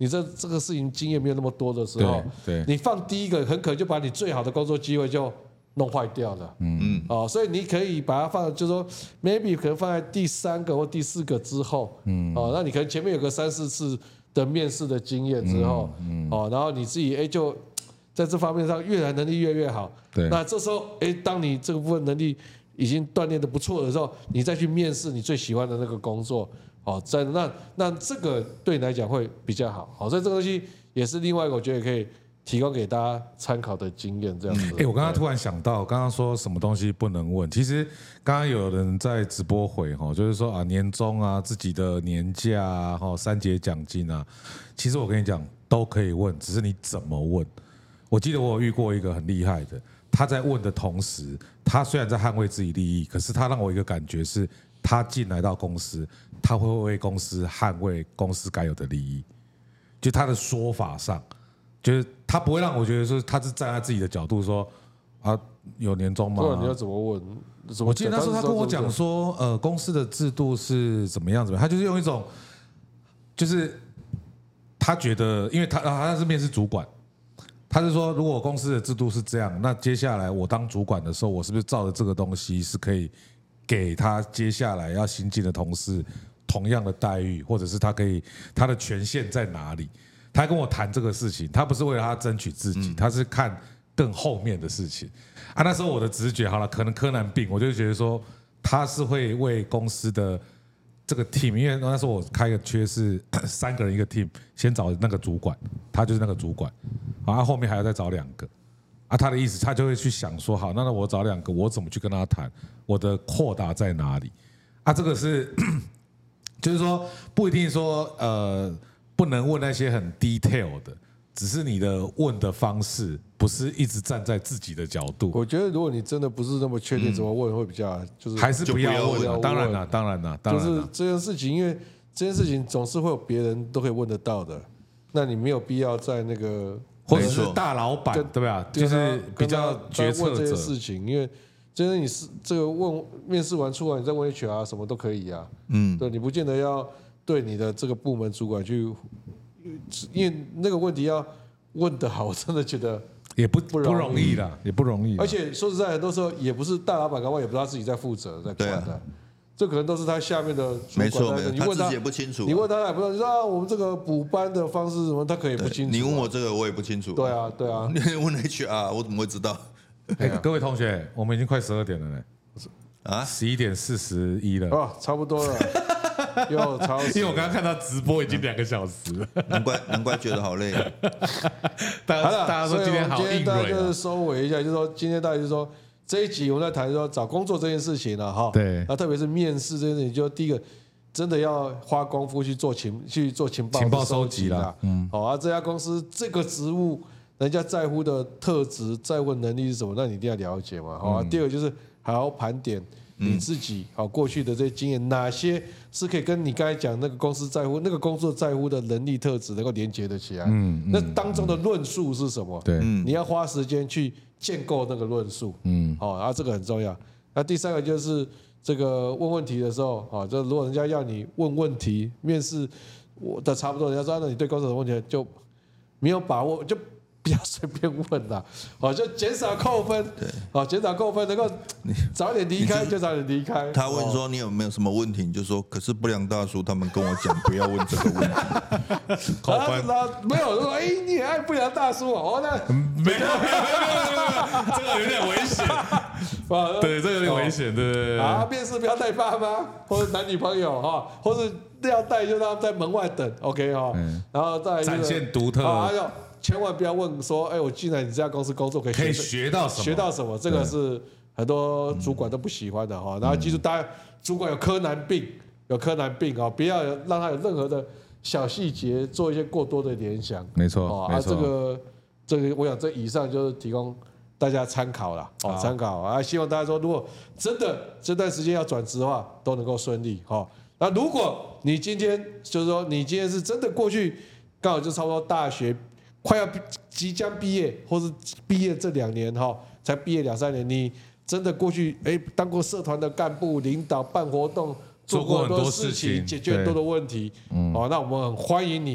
C: 你这这个事情经验没有那么多的时候，
A: 对，
C: 你放第一个很可能就把你最好的工作机会就弄坏掉了。嗯嗯，哦，所以你可以把它放，就是说 maybe 可能放在第三个或第四个之后，嗯，哦，那你可能前面有个三四次的面试的经验之后，嗯，哦，然后你自己哎就在这方面上越来能力越越好，
A: 对，
C: 那这时候哎，当你这个部分能力已经锻炼的不错的时候，你再去面试你最喜欢的那个工作，哦，在那那这个对你来讲会比较好，好，所以这个东西也是另外一个我觉得可以提供给大家参考的经验，这样子。
A: 哎，我刚刚突然想到，刚刚说什么东西不能问，其实刚刚有人在直播回哈，就是说啊年终啊自己的年假啊，哈三节奖金啊，其实我跟你讲都可以问，只是你怎么问。我记得我有遇过一个很厉害的，他在问的同时，他虽然在捍卫自己利益，可是他让我一个感觉是，他进来到公司，他会为公司捍卫公司该有的利益，就他的说法上。就是他不会让我觉得说他是站在自己的角度说啊有年终吗？
C: 你要怎么问？
A: 我记得那时候他跟我讲说，呃，公司的制度是怎么样怎么样，他就是用一种，就是他觉得，因为他他是面试主管，他是说如果公司的制度是这样，那接下来我当主管的时候，我是不是照着这个东西是可以给他接下来要新进的同事同样的待遇，或者是他可以他的权限在哪里？他跟我谈这个事情，他不是为了他争取自己，他是看更后面的事情啊。那时候我的直觉好了，可能柯南病，我就觉得说他是会为公司的这个 team， 因为那时候我开个缺是三个人一个 team， 先找那个主管，他就是那个主管，啊，后面还要再找两个啊。他的意思，他就会去想说，好，那我找两个，我怎么去跟他谈？我的扩大在哪里？啊，这个是就是说不一定说呃。不能问那些很 detail 的，只是你的问的方式不是一直站在自己的角度。
C: 我觉得如果你真的不是那么确定怎么问，会比较就是
A: 还是不要问。当然了，当然了，
C: 就是这件事情，因为这件事情总是会有别人都可以问得到的，那你没有必要在那个
A: 或者是大老板对吧？就是比较决策者
C: 这件事情，因为真的你是这个问面试完出来，你再问 H R 什么都可以啊。嗯，对你不见得要。对你的这个部门主管去，因为那个问题要问得好，我真的觉得
A: 也不不容易啦，也不容易。
C: 而且说实在，很多时候也不是大老板，搞不好也不知道自己在负责在管的，这可能都是他下面的主管。
B: 没错，没错，
C: 你问他
B: 自己也不清楚。
C: 你问他也不知道，你说啊，我们这个补班的方式什么，他可能也不清楚。
B: 你问我这个，我也不清楚。
C: 对啊，对啊。
B: 你问 H R， 我怎么会知道？
A: 哎，各位同学，我们已经快十二点了呢。啊，十一点四十一了。
C: 哦，差不多了。又超时，
A: 因为我刚刚看到直播已经两个小时了，
B: 难怪难怪觉得好累。
A: 大家大家说今天好硬
C: 锐，就是收尾一下，就是说今天大家就是说这一集我们在谈说找工作这件事情了哈。
A: 对，
C: 那特别是面试这件事情，就第一个真的要花功夫去做情去做情报
A: 情报收集啦。
C: 嗯，好啊，这家公司这个职务人家在乎的特质、在乎能力是什么，那你一定要了解嘛。好啊，第二个就是好好盘点。你自己好过去的这些经验，哪些是可以跟你刚才讲那个公司在乎、那个工作在乎的能力特质能够连接得起来？嗯，那当中的论述是什么？
A: 对，
C: 你要花时间去建构那个论述。嗯，好，然后这个很重要。那第三个就是这个问问题的时候，啊，就如果人家要你问问题，面试我的差不多，人家说那你对公司的问题就没有把握，就。不要随便问啦，好，就减少扣分，对，好，减少扣分，能够早点离开就早点离开。
B: 他问说你有没有什么问题，你就说，可是不良大叔他们跟我讲不要问这个问题，
C: 扣分。没有说，哎，你也爱不良大叔哦，那
A: 没有没有没有没有，这个有点危险，对，这个有点危险，对对对。
C: 啊，面试不要带爸妈或者男女朋友哈，或者要带就让他在门外等 ，OK 哈，然后再
A: 展现独特，
C: 还有。千万不要问说，哎，我进来你这家公司工作可以
A: 可以学到什么？
C: 学到什么？这个是很多主管都不喜欢的哈。然后记住，大家主管有柯南病，有柯南病啊，不要让他有任何的小细节做一些过多的联想。
A: 没错，
C: 啊，这个这个，我想这以上就是提供大家参考了，哦，参考啊。希望大家说，如果真的这段时间要转职的话，都能够顺利哈。那如果你今天就是说，你今天是真的过去刚好就差不多大学。快要即将毕业，或是毕业这两年哈，才毕业两三年，你真的过去哎当过社团的干部、领导、办活动，做过很多事情，解决很多的问题，嗯，哦，那我们很欢迎你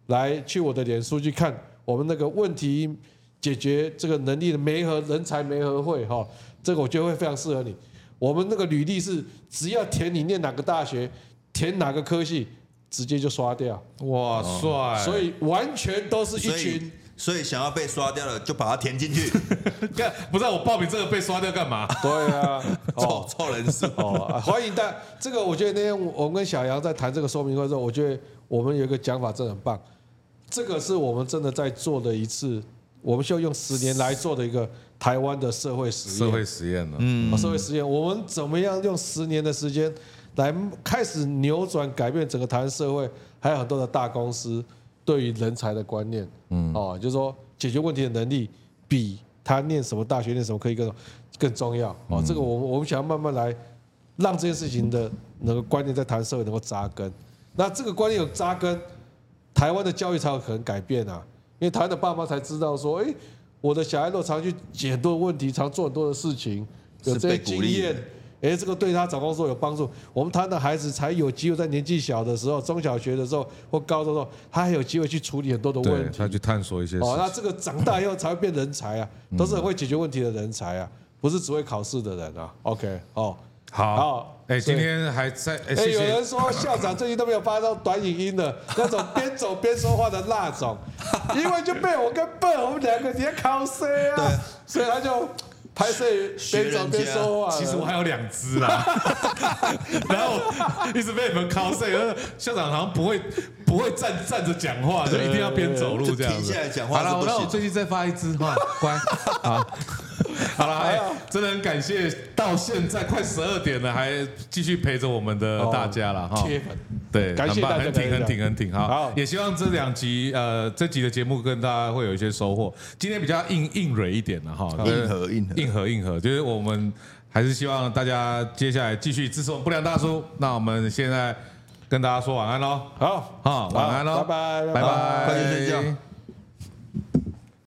C: 来去我的脸书去看我们那个问题解决这个能力的媒合人才媒合会哈，这个我觉得会非常适合你。我们那个履历是只要填你念哪个大学，填哪个科系，直接就刷掉。
A: 哇帅！
C: 所以完全都是一群。
B: 所以想要被刷掉了，就把它填进去。
A: 不是我报名这个被刷掉干嘛？
C: 对啊，
B: 凑凑人数
C: 哦。欢迎大这个，我觉得那天我们跟小杨在谈这个说明会的时候，我觉得我们有一个讲法真的很棒。这个是我们真的在做的一次，我们需要用十年来做的一个台湾的社会实验。
A: 社会实验了，
C: 嗯，社会实验，我们怎么样用十年的时间来开始扭转、改变整个台湾社会，还有很多的大公司对于人才的观念，嗯，哦，就是说解决问题的能力比他念什么大学、念什么科技更更重要。哦，这个我们我们想要慢慢来让这件事情的那个观念在台湾社会能够扎根。那这个观念有扎根，台湾的教育才有可能改变啊。因为台湾的爸妈才知道说，哎，我的小孩若常去解很多问题，常做很多的事情，有这些经验。哎，这个对他找工作有帮助。我们台湾的孩子才有机会在年纪小的时候，中小学的时候或高中的时候，他还有机会去处理很多的问题，
A: 他去探索一些事情。
C: 哦，那这个长大以后才会变人才啊，都是很会解决问题的人才啊，不是只会考试的人啊。OK， 哦，
A: 好，哎，今天还在哎，
C: 有人说校长最近都没有发到短影音的那种边走边说话的那种，因为就被我跟笨我们两个直接考 C 啊，所以他就。拍摄边走边说话，
A: 其实我还有两只啦，然后一直被你们 cos， 校长好像不会不会站站着讲话，就一定要边走路这样子。
B: 停下来讲话。
A: 好了，我让我最近再发一只哈，乖，好，好了，哎，真的很感谢，到现在快十二点了，还继续陪着我们的大家了哈。
C: 铁粉，
A: 对，
C: 感谢大家，
A: 很挺很挺很挺哈。
C: 好，
A: 也希望这两集呃这集的节目跟大家会有一些收获。今天比较硬硬蕊一点了哈，
B: 硬核硬核。
A: 硬核硬核，就是我们还是希望大家接下来继续支持我们不良大叔。那我们现在跟大家说晚安喽。
C: 好，
A: 好，晚安喽，
C: 拜拜，
A: 拜拜，
B: 快去睡觉。